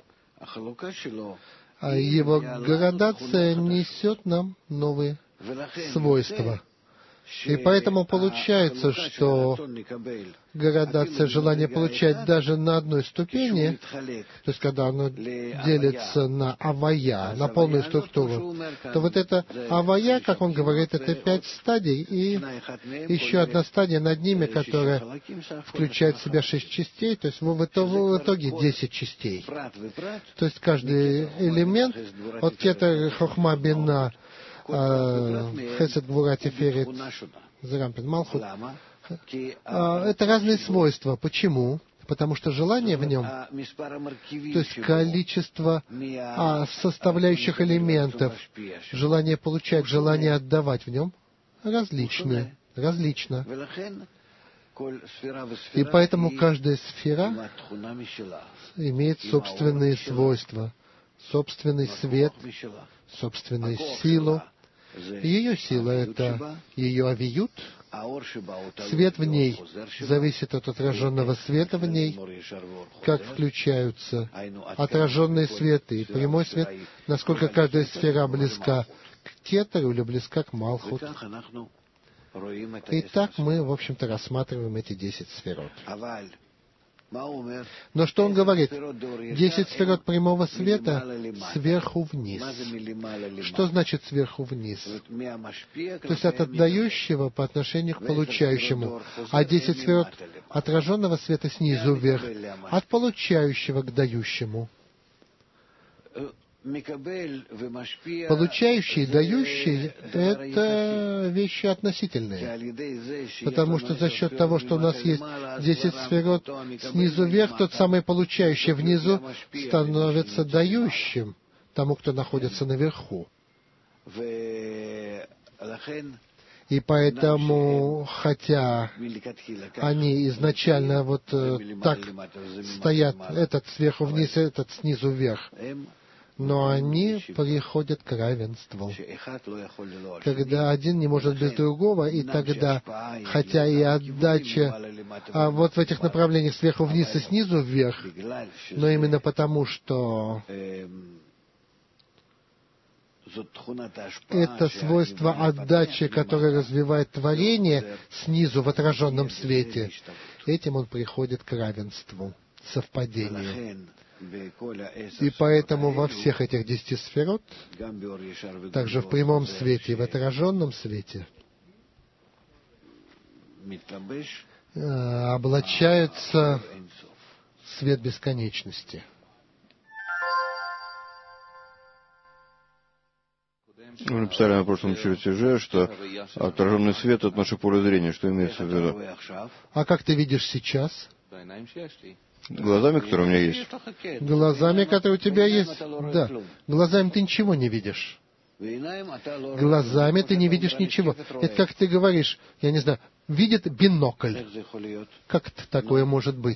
а его градация несет нам новые свойства. И поэтому получается, что градация желания получать даже на одной ступени, то есть когда оно делится на авая, на полную структуру, то вот это авая, как он говорит, это пять стадий, и еще одна стадия над ними, которая включает в себя шесть частей, то есть в итоге десять частей. То есть каждый элемент от кетер хохма бина Хесед Гвура Тиферет Зарампин Малхут. Это разные свойства. Почему? Потому что желание в нем, то есть количество а, составляющих элементов, желание получать, желание отдавать в нем различны, различно. И поэтому каждая сфера имеет собственные свойства, собственный свет, собственную силу. Ее сила — это ее авиют. Свет в ней зависит от отраженного света в ней, как включаются отраженный свет и прямой свет, насколько каждая сфера близка к кетеру или близка к малхут. И так мы, в общем-то, рассматриваем эти десять сферот. Но что он говорит? Десять сферот прямого света сверху вниз. Что значит сверху вниз? То есть от отдающего по отношению к получающему. А десять сферот отраженного света снизу вверх. От получающего к дающему. Получающий и дающий — это вещи относительные. Потому что за счет того, что у нас есть десять сферот снизу вверх, тот самый получающий внизу становится дающим тому, кто находится наверху. И поэтому, хотя они изначально вот так стоят, этот сверху вниз, этот снизу вверх, но они приходят к равенству, когда один не может без другого, и тогда, хотя и отдача а вот в этих направлениях сверху вниз и снизу вверх, но именно потому, что это свойство отдачи, которое развивает творение снизу в отраженном свете, этим он приходит к равенству, совпадению. И поэтому во всех этих десяти сферот, также в прямом свете и в отраженном свете, облачается свет бесконечности. Вы написали на прошлом чертеже, что отраженный свет — это наше поле зрения. Что имеется в виду? А как ты видишь сейчас? Глазами, которые у меня есть. Глазами, которые у тебя есть? Да. Глазами ты ничего не видишь. Глазами ты не видишь ничего. Это как ты говоришь, я не знаю, видит бинокль. Как такое может быть?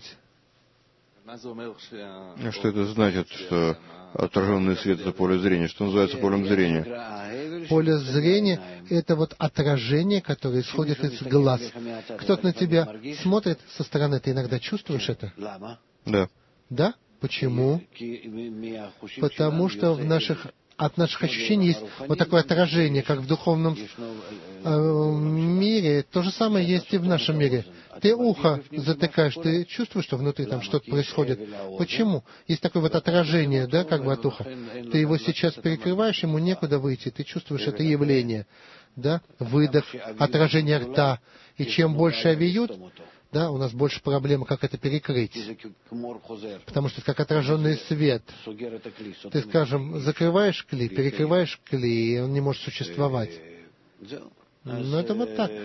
Что это значит, что отраженный свет — это поле зрения? Что называется полем зрения? Поле зрения — это вот отражение, которое исходит из глаз. Кто-то на тебя смотрит со стороны, ты иногда чувствуешь это? Да. Да? Почему? Потому что в наших, от наших ощущений есть вот такое отражение, как в духовном э, мире. То же самое есть и в нашем мире. Ты ухо затыкаешь, ты чувствуешь, что внутри там что-то происходит. Почему? Есть такое вот отражение, да, как бы от уха. Ты его сейчас перекрываешь, ему некуда выйти, ты чувствуешь это явление, да, выдох, отражение рта. И чем больше авиют, да, у нас больше проблемы, как это перекрыть. Потому что это как отраженный свет. Ты, скажем, закрываешь кли, перекрываешь кли, и он не может существовать. Но это вот так.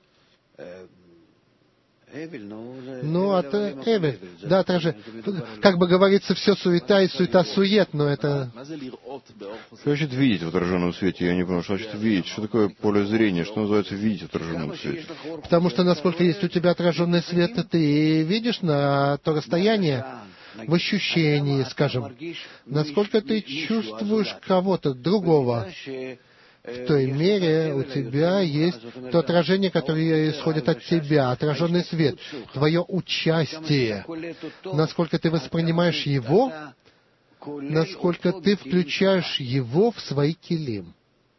Ну, а то Эвель, да, отражение. Как бы говорится, все суета и суета-сует, но это... Что значит видеть в отраженном свете? Я не понял, что значит видеть. Что такое поле зрения? Что называется видеть в отраженном свете? Потому что насколько есть у тебя отраженный свет, ты видишь на то расстояние, в ощущении, скажем, насколько ты чувствуешь кого-то другого. В той мере у тебя есть то отражение, которое исходит от тебя, отраженный свет, твое участие. Насколько ты воспринимаешь его, насколько ты включаешь его в свои килим.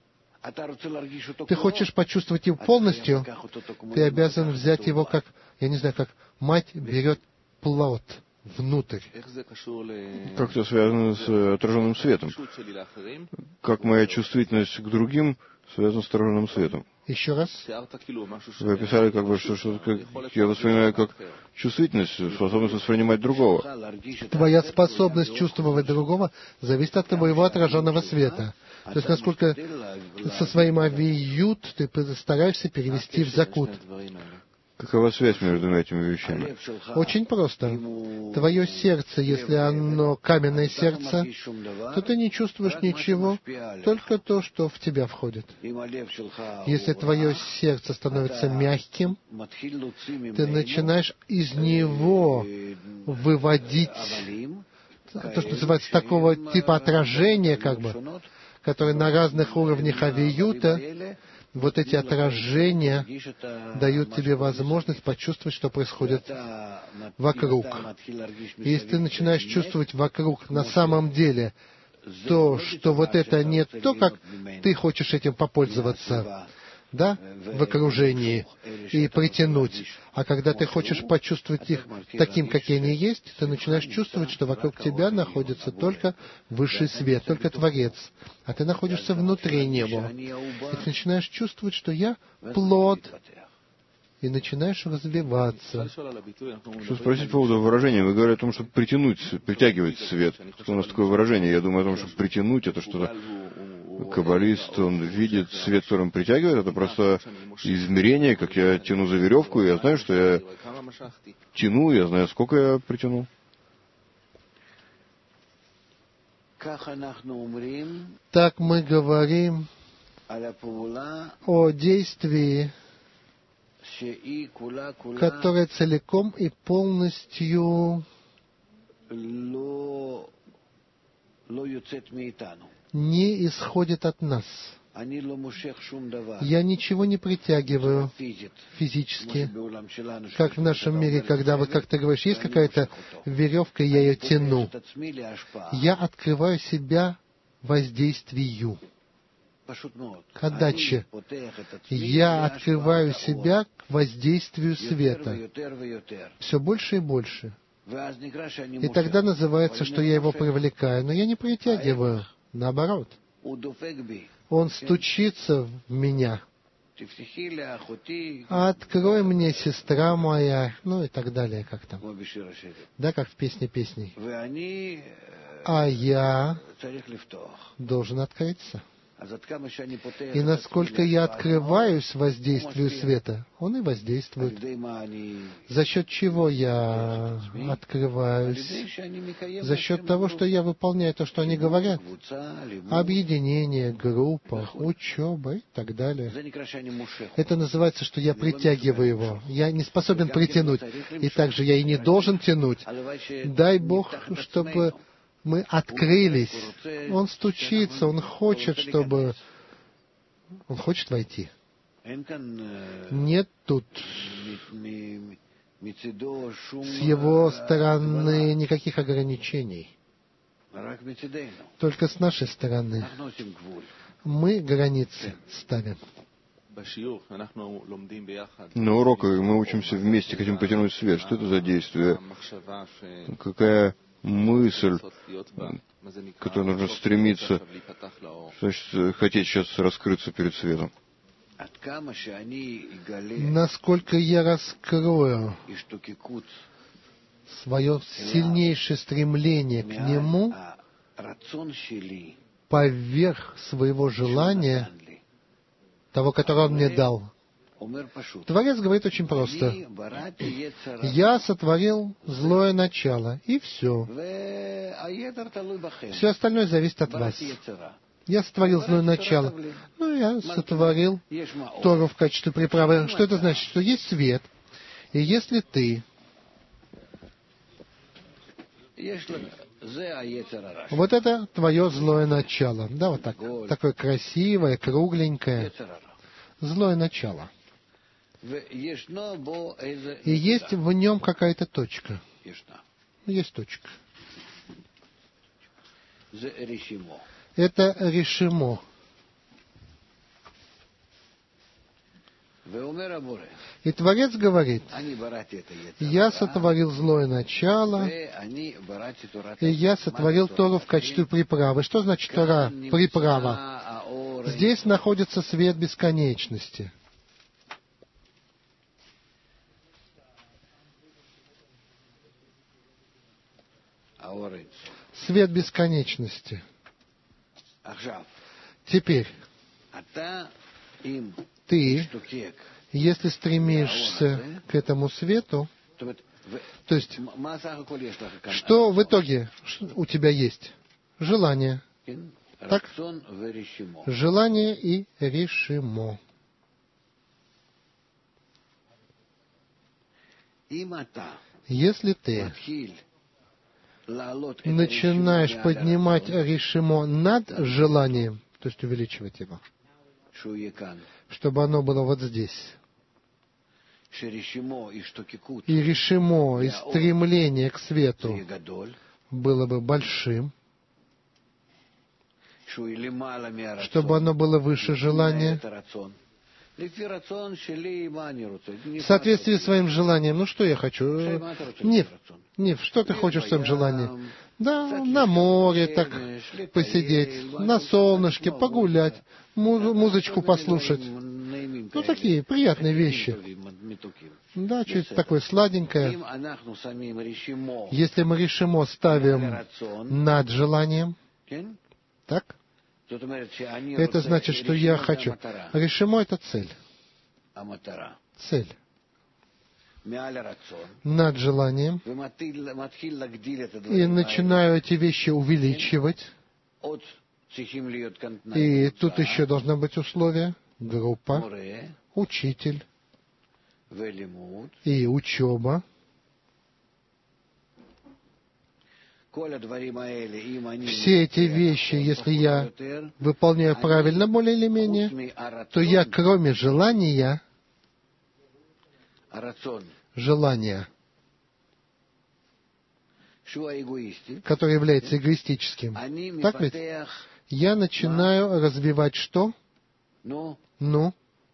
Ты хочешь почувствовать его полностью, ты обязан взять его как, я не знаю, как мать берет плод внутрь. Как это связано с отраженным светом? Как моя чувствительность к другим связана с отраженным светом? Еще раз. Вы описали, как бы, что, что как, я воспринимаю как чувствительность, способность воспринимать другого. Твоя способность чувствовать другого зависит от твоего отраженного света. То есть, насколько со своим авиют ты стараешься перевести в закут. Какова связь между этими вещами? Очень просто. Твое сердце, если оно каменное сердце, то ты не чувствуешь ничего, только то, что в тебя входит. Если твое сердце становится мягким, ты начинаешь из него выводить то, что называется такого типа отражения, как бы, которое на разных уровнях авиюта. Вот эти отражения дают тебе возможность почувствовать, что происходит вокруг. И если ты начинаешь чувствовать вокруг на самом деле то, что вот это не то, как ты хочешь этим попользоваться, да, в окружении, и притянуть, а когда ты хочешь почувствовать их таким, какие они есть, ты начинаешь чувствовать, что вокруг тебя находится только высший свет, только Творец, а ты находишься внутри него. И ты начинаешь чувствовать, что я плод, и начинаешь развиваться. Что спросить по поводу выражения? Вы говорите о том, чтобы притянуть, притягивать свет. Что у нас такое выражение? Я думаю о том, что притянуть — это что-то... Каббалист, он видит свет, которым притягивает, это просто измерение, как я тяну за веревку, и я знаю, что я тяну, я знаю, сколько я притянул. Так мы говорим о действии, которое целиком и полностью не исходит от нас. Я ничего не притягиваю физически, как в нашем мире, когда, вот как ты говоришь, есть какая-то веревка, и я ее тяну. Я открываю себя воздействию, к отдаче. Я открываю себя к воздействию света все больше и больше. И тогда называется, что я его привлекаю. Но я не притягиваю, наоборот. Он стучится в меня. Открой мне, сестра моя, ну и так далее, как там. Да, как в песне песней. А я должен открыться. И насколько я открываюсь воздействию света, он и воздействует. За счет чего я открываюсь? За счет того, что я выполняю то, что они говорят. Объединение, группа, учеба и так далее. Это называется, что я притягиваю его. Я не способен притянуть. И также я и не должен тянуть. Дай Бог, чтобы мы открылись. Он стучится, он хочет, чтобы... Он хочет войти. Нет тут с его стороны никаких ограничений. Только с нашей стороны. Мы границы ставим. На уроках мы учимся вместе, хотим потянуть свет. Что это за действие? Какая мысль, к которой нужно стремиться, значит, хотеть сейчас раскрыться перед светом? Насколько я раскрою свое сильнейшее стремление к Нему поверх своего желания, того, которое Он мне дал. Творец говорит очень просто. Я сотворил злое начало, и все. Все остальное зависит от вас. Я сотворил злое начало. Ну, я сотворил Тору в качестве приправы. Что это значит? Что есть свет. И если ты... Вот это твое злое начало. Да, вот так. Такое красивое, кругленькое. Злое начало. И есть в нем какая-то точка. Есть точка. Это решимо. И Творец говорит, я сотворил злое начало, и я сотворил Тору в качестве приправы. Что значит Тора? Приправа. Здесь находится свет бесконечности. Свет бесконечности. Теперь, ты, если стремишься к этому свету, то есть, что в итоге у тебя есть? Желание. Так? Желание и решимо. Если ты начинаешь поднимать решимо над желанием, то есть увеличивать его, чтобы оно было вот здесь, и решимо, и стремление к свету было бы большим, чтобы оно было выше желания, в соответствии с своим желанием. Ну, что я хочу? Нив, Нив, что ты хочешь в своем желании? Да, на море так посидеть, на солнышке погулять, муз- музычку послушать. Ну, такие приятные вещи. Да, чуть такое сладенькое. Если мы решимо ставим над желанием, так? Это значит, что я хочу. Решимо — это цель. Цель. Над желанием. И начинаю эти вещи увеличивать. И тут еще должно быть условие. Группа, учитель и учеба. все эти вещи, если я выполняю правильно, более или менее, то я, кроме желания, желания, которое является эгоистическим, так ведь? Я начинаю развивать что? Ну,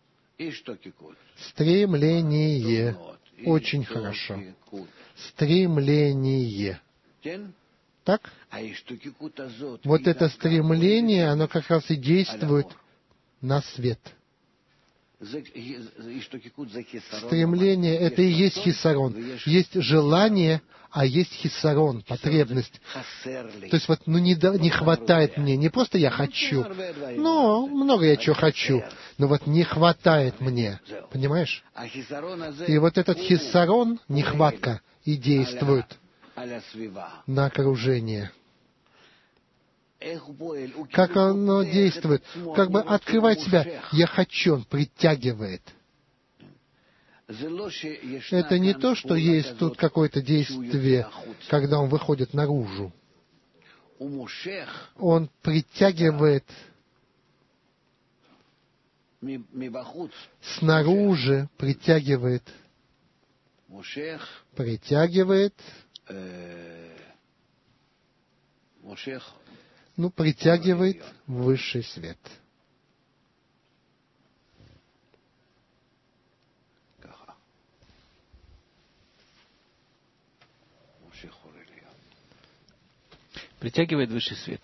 стремление. Очень хорошо. Стремление. Так? Вот это стремление, оно как раз и действует на свет. Стремление — это и есть хисарон. Есть желание, а есть хисарон, потребность. То есть вот, ну, не, не хватает мне. Не просто я хочу. Ну, много я чего хочу. Но вот не хватает мне. Понимаешь? И вот этот хисарон, нехватка, и действует на окружение. Как оно действует? Как бы открывает себя. Я хочу, он притягивает. Это не то, что есть тут какое-то действие, когда он выходит наружу. Он притягивает снаружи, притягивает, притягивает, ну, притягивает высший свет. Притягивает высший свет.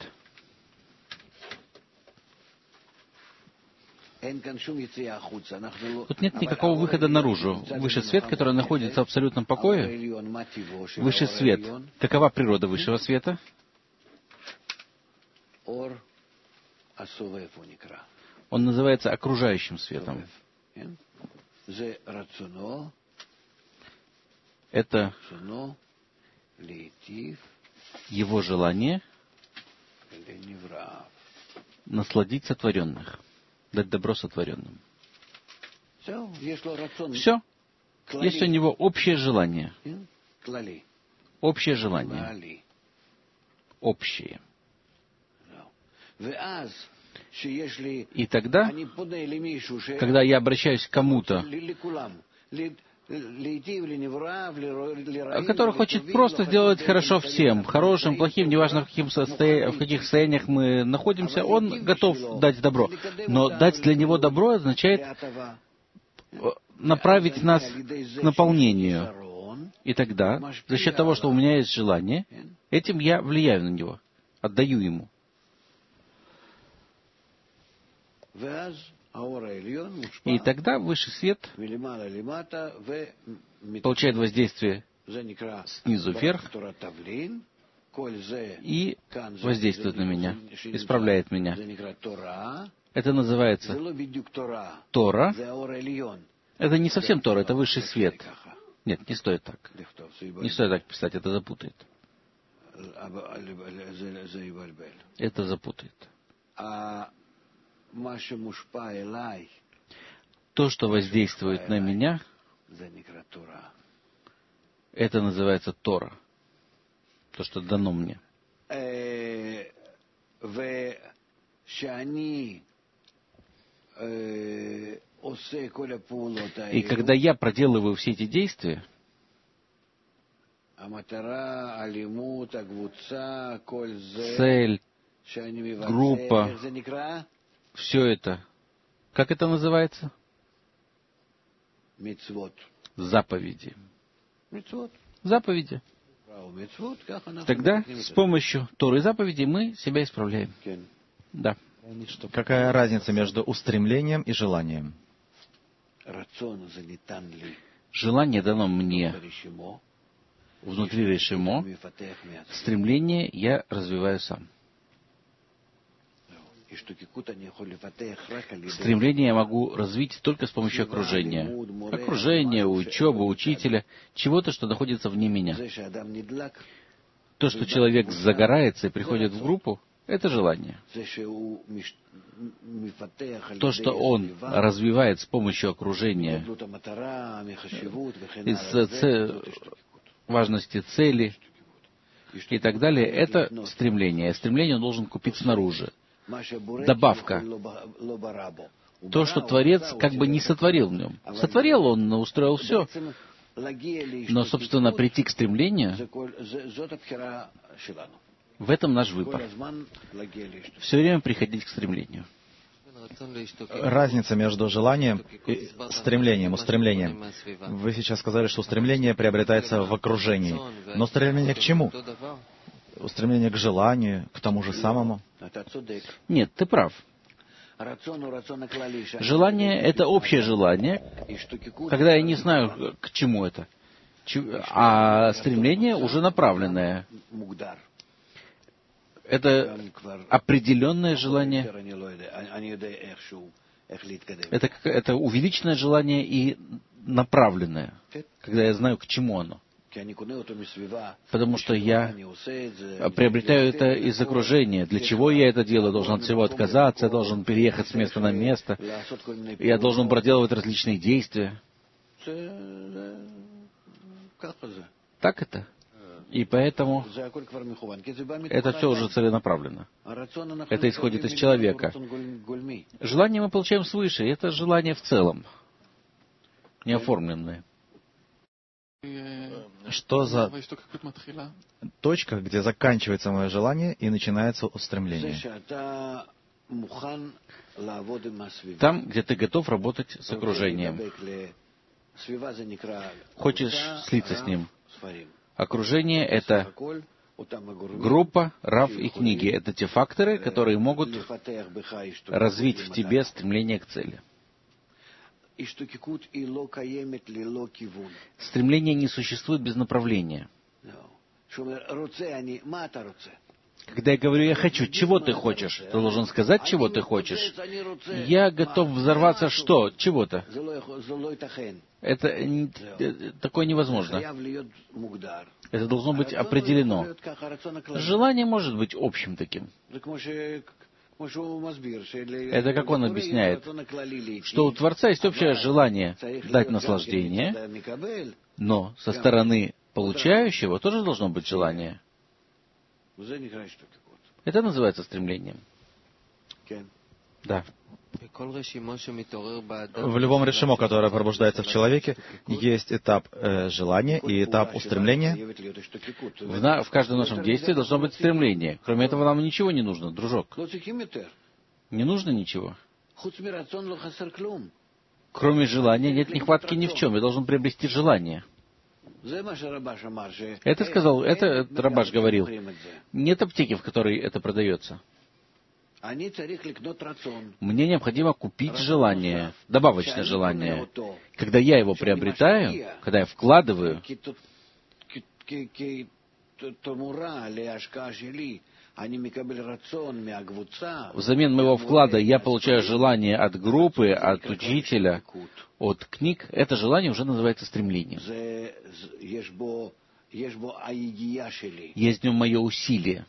Тут нет никакого выхода наружу. Высший свет, который находится в абсолютном покое, высший свет. Какова природа высшего света? Он называется окружающим светом. Это его желание насладить сотворенных, дать добро сотворенным. Все. Есть у него общее желание. Общее желание. Общее. И тогда, когда я обращаюсь к кому-то, который хочет просто сделать хорошо всем, хорошим, плохим, неважно в каких, состоя... в каких состояниях мы находимся, он готов дать добро. Но дать для него добро означает направить нас к наполнению. И тогда, за счет того, что у меня есть желание, этим я влияю на него, отдаю ему. И тогда высший свет получает воздействие снизу вверх и воздействует на меня, исправляет меня. Это называется Тора. Это не совсем Тора, это высший свет. Нет, не стоит так. Не стоит так писать, это запутает. Это запутает. То, что воздействует на меня, это называется Тора. То, что дано мне. И когда я проделываю все эти действия, цель, группа, все это, как это называется? Заповеди. Заповеди. Тогда с помощью Торы и заповедей мы себя исправляем. Да. Какая разница между устремлением и желанием? Желание дано мне внутри решимо. Стремление я развиваю сам. Стремление я могу развить только с помощью окружения. Окружения, учебы, учителя, чего-то, что находится вне меня. То, что человек загорается и приходит в группу, это желание. То, что он развивает с помощью окружения, из ц... важности цели, и так далее, это стремление. Стремление он должен купить снаружи. Добавка. То, что Творец как бы не сотворил в нем. Сотворил он, устроил все. Но, собственно, прийти к стремлению, в этом наш выбор. Все время приходить к стремлению. Разница между желанием и стремлением, устремлением. Вы сейчас сказали, что устремление приобретается в окружении. Но стремление к чему? Устремление к желанию, к тому же самому? Нет, ты прав. Желание — это общее желание, когда я не знаю, к чему это. А стремление уже направленное. Это определенное желание. Это, это увеличенное желание и направленное, когда я знаю, к чему оно. Потому что я приобретаю это из окружения. Для чего я это делаю? Должен от всего отказаться, я должен переехать с места на место, я должен проделывать различные действия. Так это. И поэтому это все уже целенаправленно. Это исходит из человека. Желание мы получаем свыше, и это желание в целом, неоформленное. Что за точка, где заканчивается мое желание и начинается устремление? Там, где ты готов работать с окружением. Хочешь слиться с ним. Окружение — это группа, рав и книги. Это те факторы, которые могут развить в тебе стремление к цели. Стремление не существует без направления. Когда я говорю «я хочу», чего ты хочешь? Ты должен сказать, чего ты хочешь. Я готов взорваться что? Чего-то. Это такое невозможно. Это должно быть определено. Желание может быть общим таким. Это как он объясняет, что у Творца есть общее желание дать наслаждение, но со стороны получающего тоже должно быть желание. Это называется стремлением. Да. В любом решимо, которое пробуждается в человеке, есть этап э, желания и этап устремления. В, на, в каждом нашем действии должно быть стремление. Кроме этого нам ничего не нужно, дружок. Не нужно ничего. Кроме желания нет нехватки ни в чем. Я должен приобрести желание. Это сказал, это Рабаш говорил. Нет аптеки, в которой это продается. Мне необходимо купить желание, добавочное желание. Когда я его приобретаю, когда я вкладываю, взамен моего вклада я получаю желание от группы, от учителя, от книг. Это желание уже называется стремлением. Есть в нем мое усилие.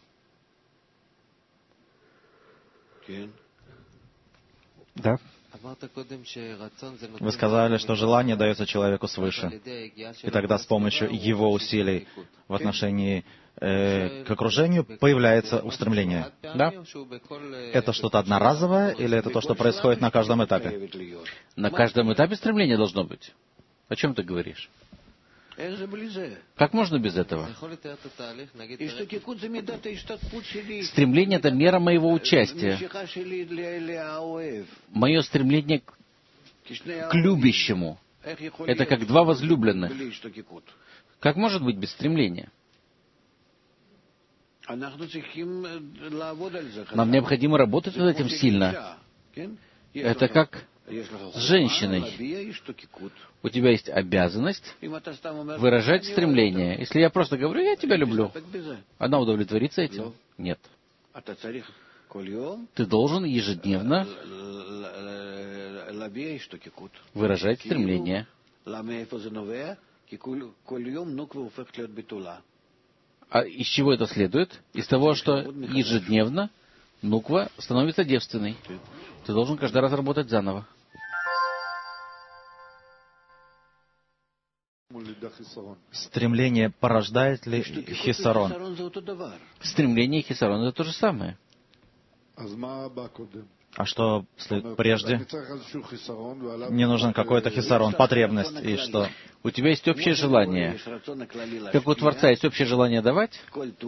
Да. Вы сказали, что желание дается человеку свыше. И тогда с помощью его усилий в отношении э, к окружению появляется устремление. Да? Это что-то одноразовое или это то, что происходит на каждом этапе? На каждом этапе стремление должно быть. О чем ты говоришь? Как можно без этого? Стремление — это мера моего участия. Мое стремление к, к любящему. Это как два возлюбленных. Как может быть без стремления? Нам необходимо работать над этим сильно. Это как с женщиной. У тебя есть обязанность выражать стремление. Если я просто говорю, я тебя люблю, она удовлетворится этим? Нет. Ты должен ежедневно выражать стремление. А из чего это следует? Из того, что ежедневно нуква становится девственной. Ты должен каждый раз работать заново. Стремление порождает ли хисарон? Стремление и хисарон — это то же самое. А что прежде? Мне нужен какой-то хисарон, потребность, и что? У тебя есть общее желание. Как у Творца есть общее желание давать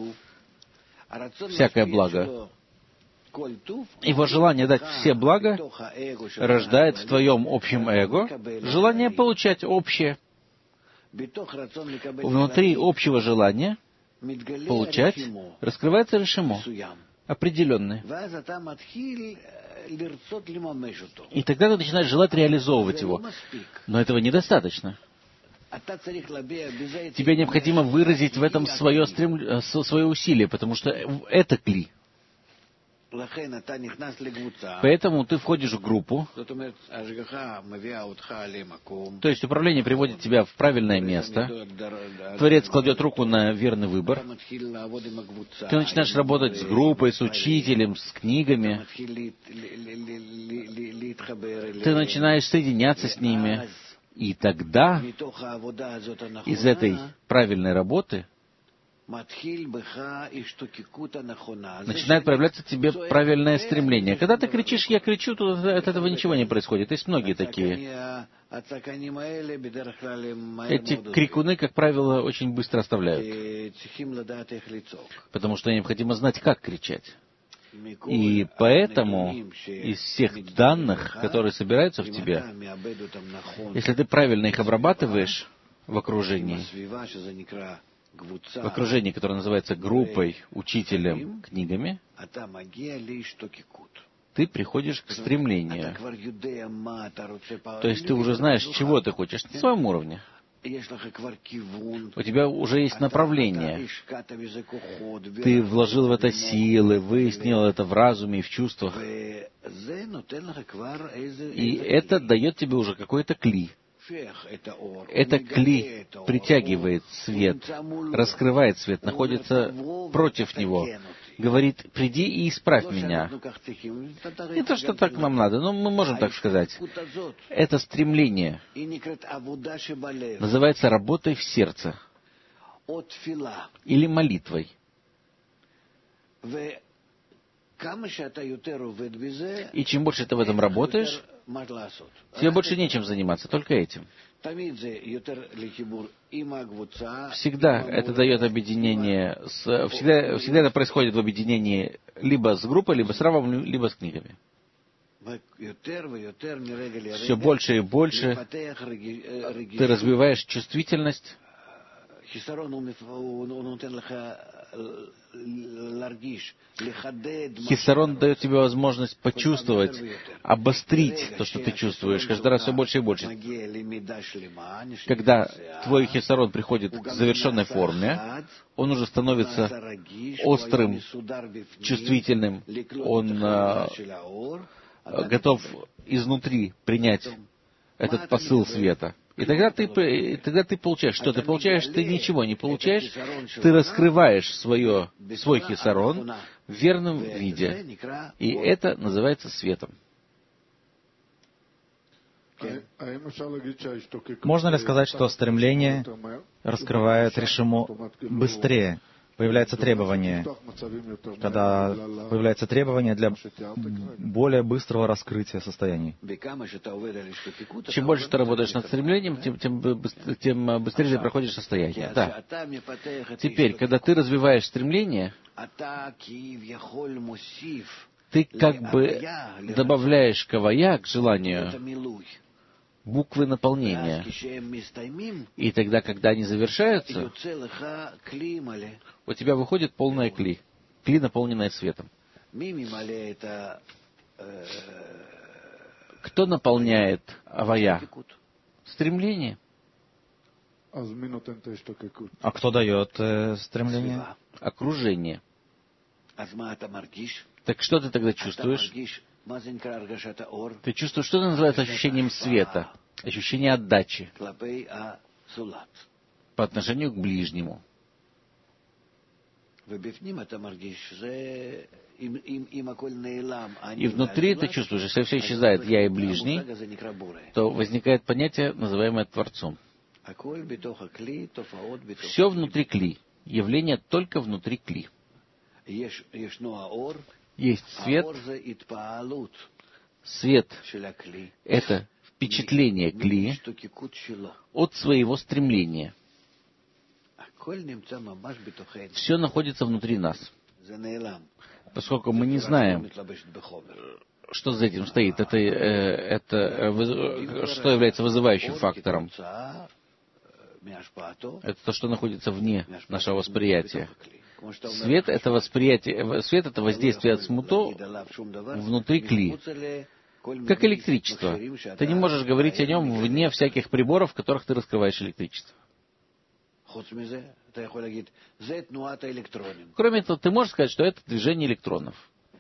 всякое благо. Его желание дать все блага рождает в твоем общем эго желание получать общее. Внутри общего желания получать раскрывается решимо, определенное. И тогда ты начинаешь желать реализовывать его. Но этого недостаточно. Тебе необходимо выразить в этом свое, стрем... свое усилие, потому что это кли. Поэтому ты входишь в группу, то есть управление приводит тебя в правильное место, Творец кладет руку на верный выбор, ты начинаешь работать с группой, с учителем, с книгами, ты начинаешь соединяться с ними, и тогда из этой правильной работы начинает проявляться в тебе правильное стремление. Когда ты кричишь «я кричу», то от этого ничего не происходит. Есть многие такие. Эти крикуны, как правило, очень быстро оставляют. Потому что необходимо знать, как кричать. И поэтому из всех данных, которые собираются в тебе, если ты правильно их обрабатываешь в окружении, в окружении, которое называется группой, учителем, книгами, ты приходишь к стремлению. То есть ты уже знаешь, чего ты хочешь на своем уровне. У тебя уже есть направление. Ты вложил в это силы, выяснил это в разуме и в чувствах. И это дает тебе уже какой-то кли. Это кли притягивает свет, раскрывает свет, находится против него. Говорит, приди и исправь меня. Не то, что так нам надо, но мы можем так сказать. Это стремление называется работой в сердце или молитвой. И чем больше ты в этом работаешь, тебе больше нечем заниматься, только этим. Всегда это дает объединение, с, всегда, всегда это происходит в объединении либо с группой, либо с равом, либо с книгами. Все больше и больше ты развиваешь чувствительность. Хисарон дает тебе возможность почувствовать, обострить то, что ты чувствуешь, каждый раз все больше и больше. Когда твой хисарон приходит к завершенной форме, он уже становится острым, чувствительным, он а, готов изнутри принять этот посыл света. И тогда ты, тогда ты получаешь, что ты получаешь? Ты ничего не получаешь, ты раскрываешь свое, свой хисарон в верном виде. И это называется светом. Можно ли сказать, что стремление раскрывает решимо быстрее? Появляется требование, когда появляется требование для более быстрого раскрытия состояний. Чем больше ты работаешь над стремлением, тем, тем, быстрее, тем быстрее ты проходишь состояние. Да. Теперь, когда ты развиваешь стремление, ты как бы добавляешь кавая к желанию, буквы наполнения. И тогда, когда они завершаются, у тебя выходит полная кли. Кли, наполненная светом. Кто наполняет авая? Стремление. А кто дает э, стремление? Окружение. Так что ты тогда чувствуешь? Ты чувствуешь, что это называется ощущением света, ощущение отдачи по отношению к ближнему. И внутри ты чувствуешь, если все исчезает, я и ближний, то возникает понятие, называемое Творцом. Все внутри кли. Явление только внутри кли. Есть свет. Свет — это впечатление кли от своего стремления. Все находится внутри нас. Поскольку мы не знаем, что за этим стоит, это, это что является вызывающим фактором. Это то, что находится вне нашего восприятия. Свет — это восприятие, свет — это воздействие от смуто внутри кли. Как электричество. Ты не можешь говорить о нем вне всяких приборов, в которых ты раскрываешь электричество. Кроме этого, ты можешь сказать, что это движение электронов.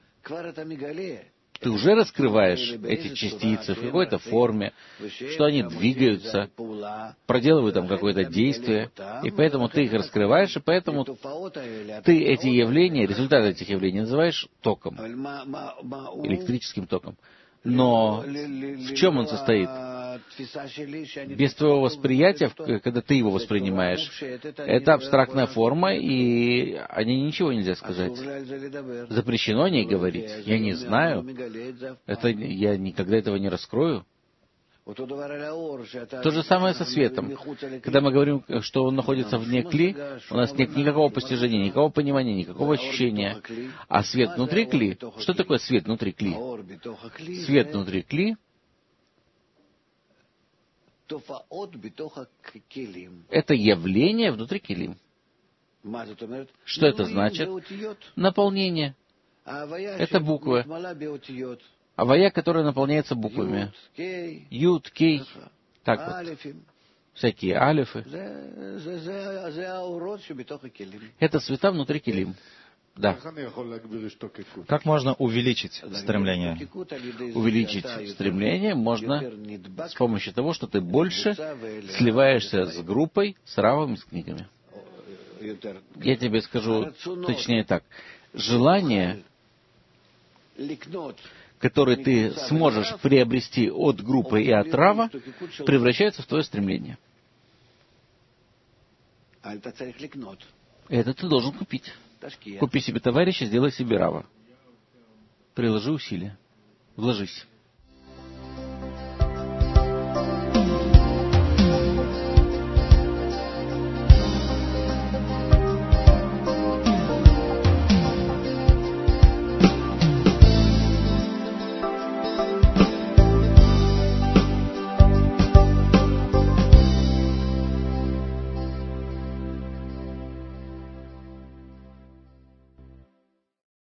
Ты уже раскрываешь эти частицы в какой-то форме, что они двигаются, проделывают там какое-то действие, и поэтому ты их раскрываешь, и поэтому ты эти явления, результаты этих явлений называешь током, электрическим током. Но в чем он состоит? Без твоего восприятия, когда ты его воспринимаешь, это абстрактная форма, и о ней ничего нельзя сказать. Запрещено о ней говорить. Я не знаю. Это, я никогда этого не раскрою. То же самое со светом. Когда мы говорим, что он находится вне кли, у нас нет никакого постижения, никакого понимания, никакого ощущения. А свет внутри кли, что такое свет внутри кли? Свет внутри кли — это явление внутри килим. Что это значит? Наполнение. Это буквы. Авая, которая наполняется буквами. Юд, Кей. Так вот. Всякие алифы. Это света внутри килим. Да. Как можно увеличить стремление? Увеличить стремление можно с помощью того, что ты больше сливаешься с группой, с равами, с книгами. Я тебе скажу точнее так. Желание, которое ты сможешь приобрести от группы и от рава, превращается в твое стремление. Это ты должен купить. Купи себе товарища, сделай себе рава. Приложи усилия. Вложись.